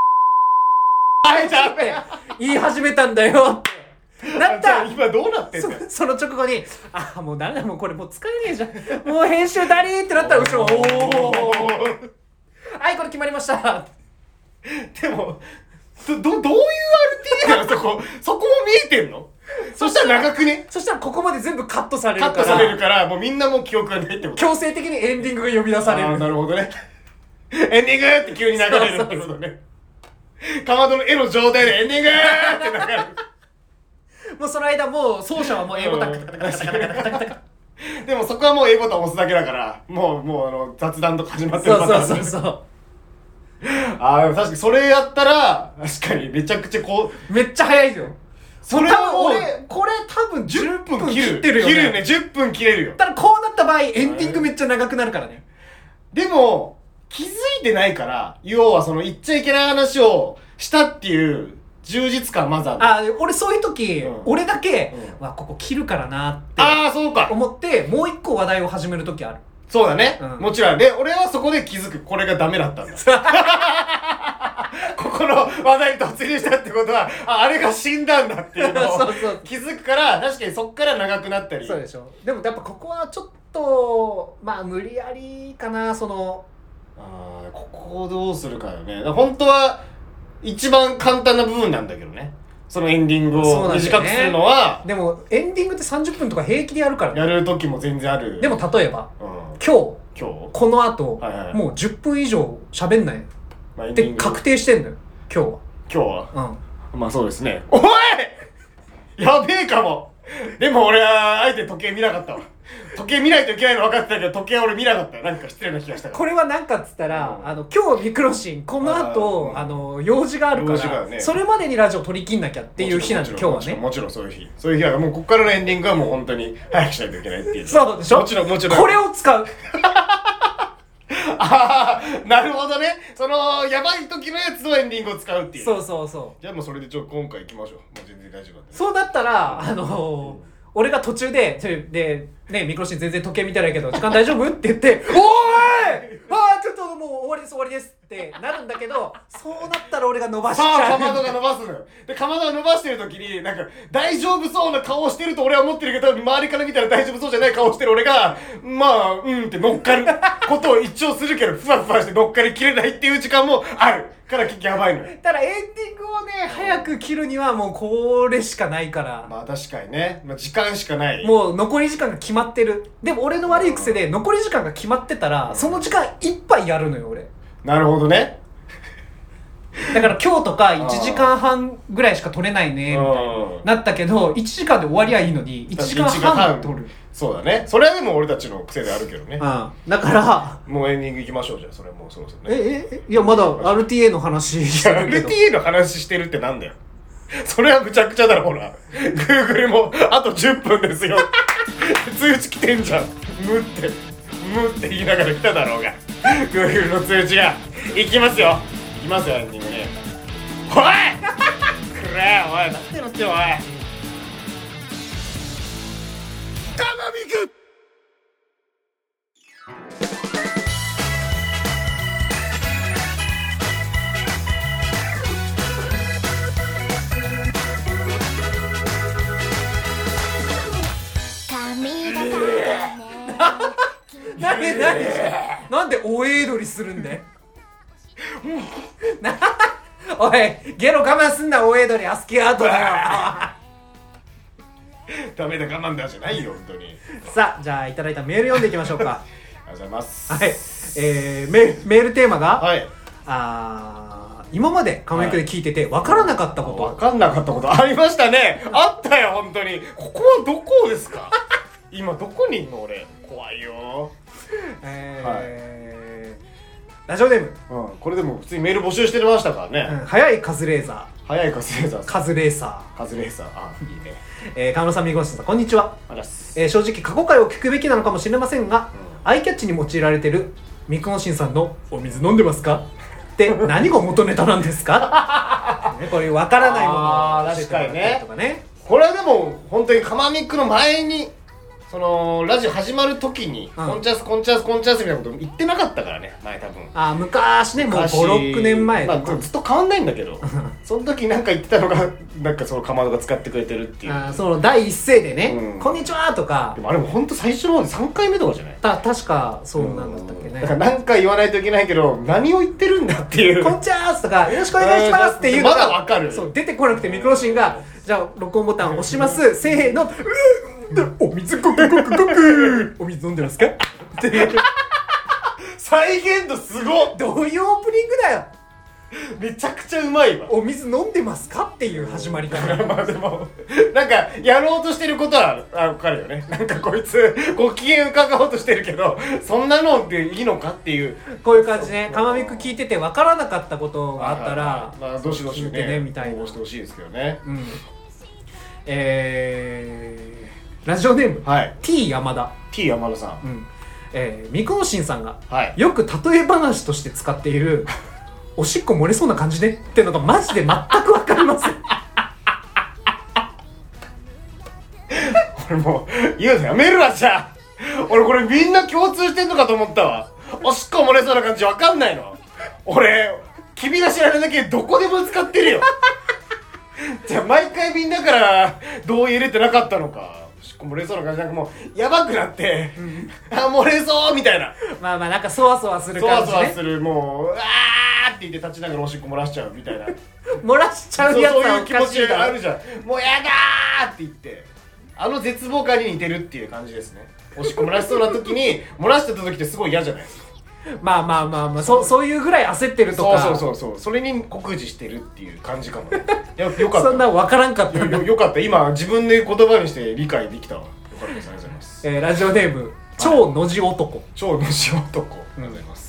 言い始めたんだよってなった今どうなってんだよその直後にもうダメだ、もうこれもう使えねえじゃんもう編集だりーってなったら後ろおはいこれ決まりましたでもどういう RTA なのそこも見えてんのそしたら長くね。 そしたらここまで全部カットされるからカットされるからもうみんなもう記憶がないってこと。 強制的にエンディングが呼び出される。 なるほどねエンディングって急に流れるってことね。かまどの絵の状態でエンディングって流れるもうその間もう奏者はもう英語タクタクタクタクタクタクタクタクでもそこはもう A ボタン押すだけだからもう雑談とか始まってるパターン。 そう確かにそれやったら確かにめちゃくちゃめっちゃ早いよ。 それはこれ多分10分切るってるよね。 切るよね。10分切れるよ。 ただこうなった場合エンディングめっちゃ長くなるからね。 でも気づいてないから要は言っちゃいけない話をしたっていう充実感まずある。 俺そういう時、俺だけ、ここ切るからなってそうか思ってもう一個話題を始める時ある。 そうだね、もちろん。で俺はそこで気づく、これがダメだったんだここの話題に突入したってことはあれが死んだんだっていうのを気づくから、確かにそっから長くなったり。 そうでしょ。でもやっぱここはちょっと無理やりかな。ここをどうするかよね。本当は一番簡単な部分なんだけどね、そのエンディングを短くするのは。 でもエンディングって30分とか平気でやるからね。 やる時も全然ある。 でも例えば、今日この後、もう10分以上喋んないって確定してんのよ今日は。 まあそうですね。おいやべえかも。でも俺はあえて時計見なかったわ。時計見ないといけないの分かってたけど時計俺見なかった。なんか失礼な気がしたから。 これは何かっつったら、今日ミクロシンこの後用事があるから、ね、それまでにラジオ取り切んなきゃっていう日なんで今日はね。 もちろんそういう日はもうこっからのエンディングはもう本当に早くしないといけないっていう。 そうでしょ。 もちろんこれを使うなるほどね。やばい時のやつのエンディングを使うっていう。 そうじゃあもうそれで今回行きましょう。もう全然大丈夫なんで。 そうだったら俺が途中でね、ミクロシン全然時計見てないけど時間大丈夫って言っておーいちょっともう終わりですってなるんだけど、そうなったら俺が伸ばしちゃう。 かまどが伸ばすのよ。でかまどが伸ばしてる時になんか大丈夫そうな顔をしてると俺は思ってるけど、周りから見たら大丈夫そうじゃない顔をしてる俺がって乗っかることを一応するけどふわふわして乗っかりきれないっていう時間もあるからやばいのよ。 ただエンディングをね早く切るにはもうこれしかないから。 確かにね、時間しかない。 もう残り時間が決まってる。でも俺の悪い癖で残り時間が決まってたらその時間いっぱいやるのよ俺。 なるほどね。 だから今日とか1時間半ぐらいしか撮れないねみたいななったけど、1時間で終わりはいいのに1時間半撮る。 そうだね。それはでも俺たちの癖であるけどね。 だからもうエンディングいきましょう。じゃあそれもうそろそろね。 いやまだ RTA の話してるけど。 RTA の話してるってなんだよ。それはむちゃくちゃだろ。ほら Google もあと10分ですよ通知来てんじゃん。むって言いながら来ただろうがGoogle の通知が。いきますよエンディングね。 くれおい、なんてのっておい。かまみく髪型なんでおえどりするんだよおい、ゲロ我慢すんな、おえどりアスキーアートだよダメだ我慢だじゃないよ本当に。 さあ、じゃあいただいたメール読んでいきましょうか。 ありがとうございます。 はい、メールテーマが、 はい、 今までカメイクで聞いてて分からなかったこと、 分かんなかったことありましたね。あったよ本当に。ここはどこですか今どこにいんの俺。怖いよ。 ラジオネーム、 これでも普通にメール募集してましたからね。 早いカズレーザー、 早いカズレーザー、 カズレーサー、カズレーサー、あ、いいね。 川野さん、みごしさん、こんにちは。 あらす。 正直過去回を聞くべきなのかもしれませんが、アイキャッチに用いられてるミクノシンさんのお水飲んでますかって何が元ネタなんですかね、こういう分からないものを教えてもらったりとかね。 これはでも本当にカマミックの前にそのラジオ始まる時に、コンチャスコンチャスコンチャスみたいなこと言ってなかったからね、前多分。 昔ね、もう5、6年前とか、 ずっと変わんないんだけどその時なんか言ってたのがなんかそのかまどが使ってくれてるっていう。 その第一声でね、こんにちはとか。 でもあれも本当最初の方で3回目とかじゃない？ 確かそうなんだったっけね。 だから何回言わないといけないけど何を言ってるんだっていう、 こんちゃーすとかよろしくお願いしますっていうのがまだわかる。 そう出てこなくて、ミクロシンがじゃあ録音ボタンを押しますせーの、お水ごくごくごくお水飲んでますかっていう再現度すごっ。 どういうオープニングだよ。 めちゃくちゃうまいわ。 お水飲んでますかっていう始まりだね。 まあでもなんかやろうとしてることは分かるよね。なんかこいつご機嫌伺おうとしてるけど、そんなのでいいのかっていう、 こういう感じね。カマミク聞いてて分からなかったことがあったら、 まあどしどし聞いてねみたいな。 応募してほしいですけどね。 ラジオネーム、 はい、 T 山田 T 山田さん、 ミクノシンさんが、 よく例え話として使っているおしっこ漏れそうな感じねってのがマジで全く分かりません。 俺もう言うのやめるわ。じゃあ俺これみんな共通してんのかと思ったわ。おしっこ漏れそうな感じ分かんないの。俺君が知らないだけでどこでも使ってるよ。じゃあ毎回みんなから同意入れてなかったのか。おしっこ漏れそうな感じなんかもうやばくなって、あ漏れそうみたいな、 まあなんかそわそわする感じね。 そわそわする、もうあーって言って立ちながらおしっこ漏らしちゃうみたいな漏らしちゃうやつそういはおう気持ちかしいからがあるじゃん。もうやだーって言って絶望感に似てるっていう感じですね。おしっこ漏らしそうな時に漏らしてた時ってすごい嫌じゃないですか。 まあそういうぐらい焦ってるとか、 そうそれに酷似してるっていう感じかもね。よかった。 そんな分からんかったんだ。 よかった。今自分で言葉にして理解できたわ。よかったです。ありがとうございます。 ラジオネーム超のじ男、 超のじ男、ありがとうございます。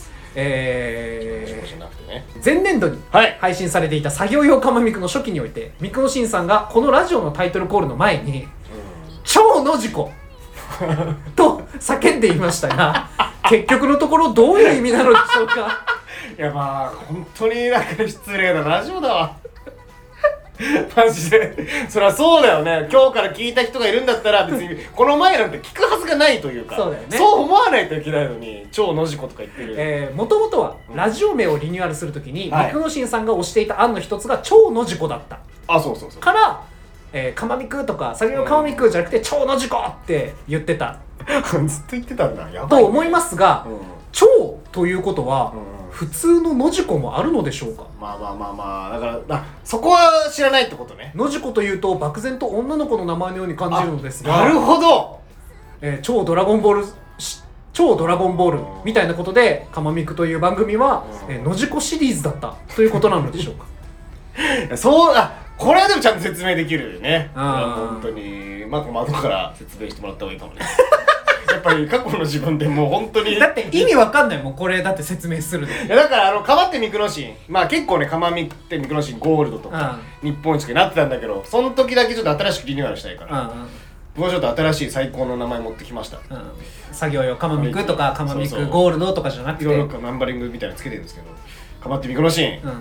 前年度に配信されていた作業用カマミクの初期において、ミクノシンさんがこのラジオのタイトルコールの前に超の事故と叫んでいましたが、結局のところどういう意味なのでしょうか。 いやまあ本当になんか失礼なラジオだわ。マジでそりゃそうだよね。今日から聞いた人がいるんだったら別にこの前なんて聞くはずがないというか、 そうだよね。 そう思わないといけないのに超のじことか言ってる。 もともとはラジオ名をリニューアルするときに、ミクノシンさんが推していた案の一つが超のじこだった。 そうからカマミクとか作業用カマミクじゃなくて超のじこって言ってたずっと言ってたんだ。やばい、ね、 と思いますが、超ということは、普通ののじこもあるのでしょうか。 まあだからそこは知らないってことね。 のじこというと漠然と女の子の名前のように感じるのですが、 なるほど、 超ドラゴンボールみたいなことでカマミクという番組は、のじこシリーズだったということなのでしょうか。 そうこれはでもちゃんと説明できるよね。本当に後から説明してもらった方がいいかもね。やっぱり過去の自分でもう本当にだって意味わかんないもん、これだって説明するの。 いやだからかまってミクノシン、結構ねかまみってミクノシンゴールドとか、日本一になってたんだけど、その時だけちょっと新しくリニューアルしたいから、もうちょっと新しい最高の名前持ってきました。 作業用カマミクとかカマミクゴールドとかじゃなくて、 いろいろナンバリングみたいなのつけてるんですけど、かまってミクノシン、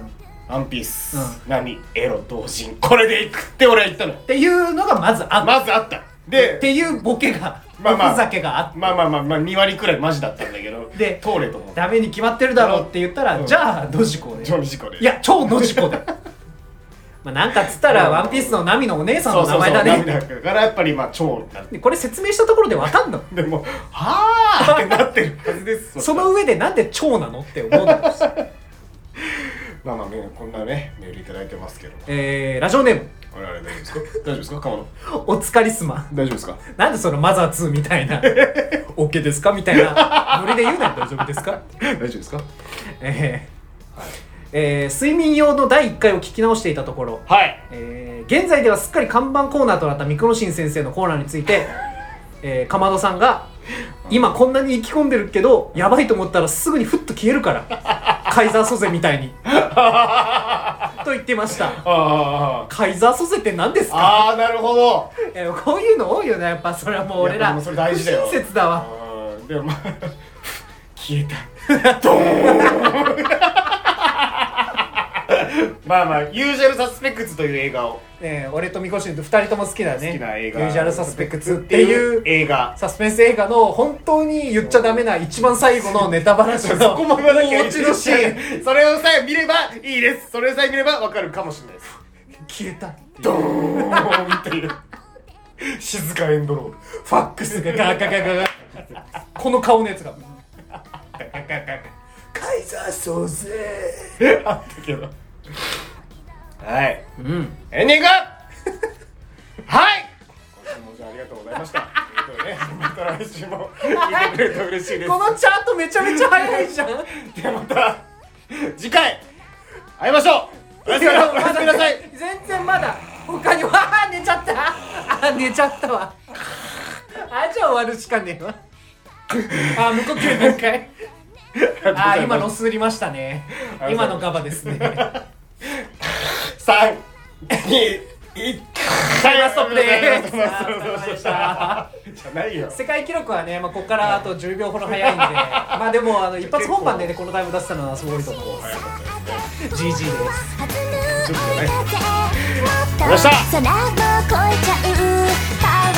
ワンピース、 うん波、エロ、同人、これでいくって俺は言ったのよ。 っていうのがまずあった、 まずあった。 っで、 ていうボケがまあまあふざけがあって、 まあ2割くらいマジだったんだけど、 で通れと思って。 ダメに決まってるだろうって言ったら、 うんじゃあドジコで、 超短いで。 いや超ドジコでまあなんかっつったら、ワンピースのナミのお姉さんの名前だね。 そうだからやっぱりまあ超なんでこれ説明したところでわかんのでもはーってなってるはずですその上でなんで超なのって思うんですまあこんなねメールいただいてますけど、 ラジオネームあれ大丈夫ですか？大丈夫ですか？鎌野おつかりすま。 大丈夫ですか？ なんでそのマザー2みたいなOK ですかみたいなノリで言うなよ。大丈夫ですか？ 大丈夫ですか？ 睡眠用の第1回を聞き直していたところ、 はい現在ではすっかり看板コーナーとなったミクロシン先生のコーナーについて、かまどさんが今こんなに意気込んでるけどやばいと思ったらすぐにふっと消えるからカイザーソゼみたいにと言ってました。カイザーソゼって何ですか？ なるほど。 こういうの多いよね。やっぱそれはもう俺らいやでもそれ大事だよ不親切だわ。 でも消えたドーンまあユージュアルサスペクツという映画を俺とミコシンと2人とも好きだね。 好きな映画ユージュアルサスペクツっていう映画、 サスペンス映画の本当に言っちゃダメな一番最後のネタバラシのそこも言わなきゃいお家のシーンそれをさえ見ればいいです。それさえ見ればわかるかもしれないです。 消えたドーンっていう静かエンドロール、 ファックスがガガガガガこの顔のやつがカイザーソーゼあったけどはいエンディングはい今週もじゃあありがとうございましたということでね、また来週も聞いてくれると嬉しいです。 このチャートめちゃめちゃ早いじゃん。 ではまた次回会いましょう。おやすみなさい。 全然まだ他には寝ちゃった寝ちゃったわじゃあ終わるしかねえわ無呼吸何回今のすりましたね。今のガバですね。 3、2、1 タイムストップでーす。 じゃないよ。 世界記録はね、ここからあと10秒ほど早いんでまあでも一発本番でねこのタイム出せたのはすごいと思う。GG です。 ちょっとね。 よっしゃ。空を越えちゃう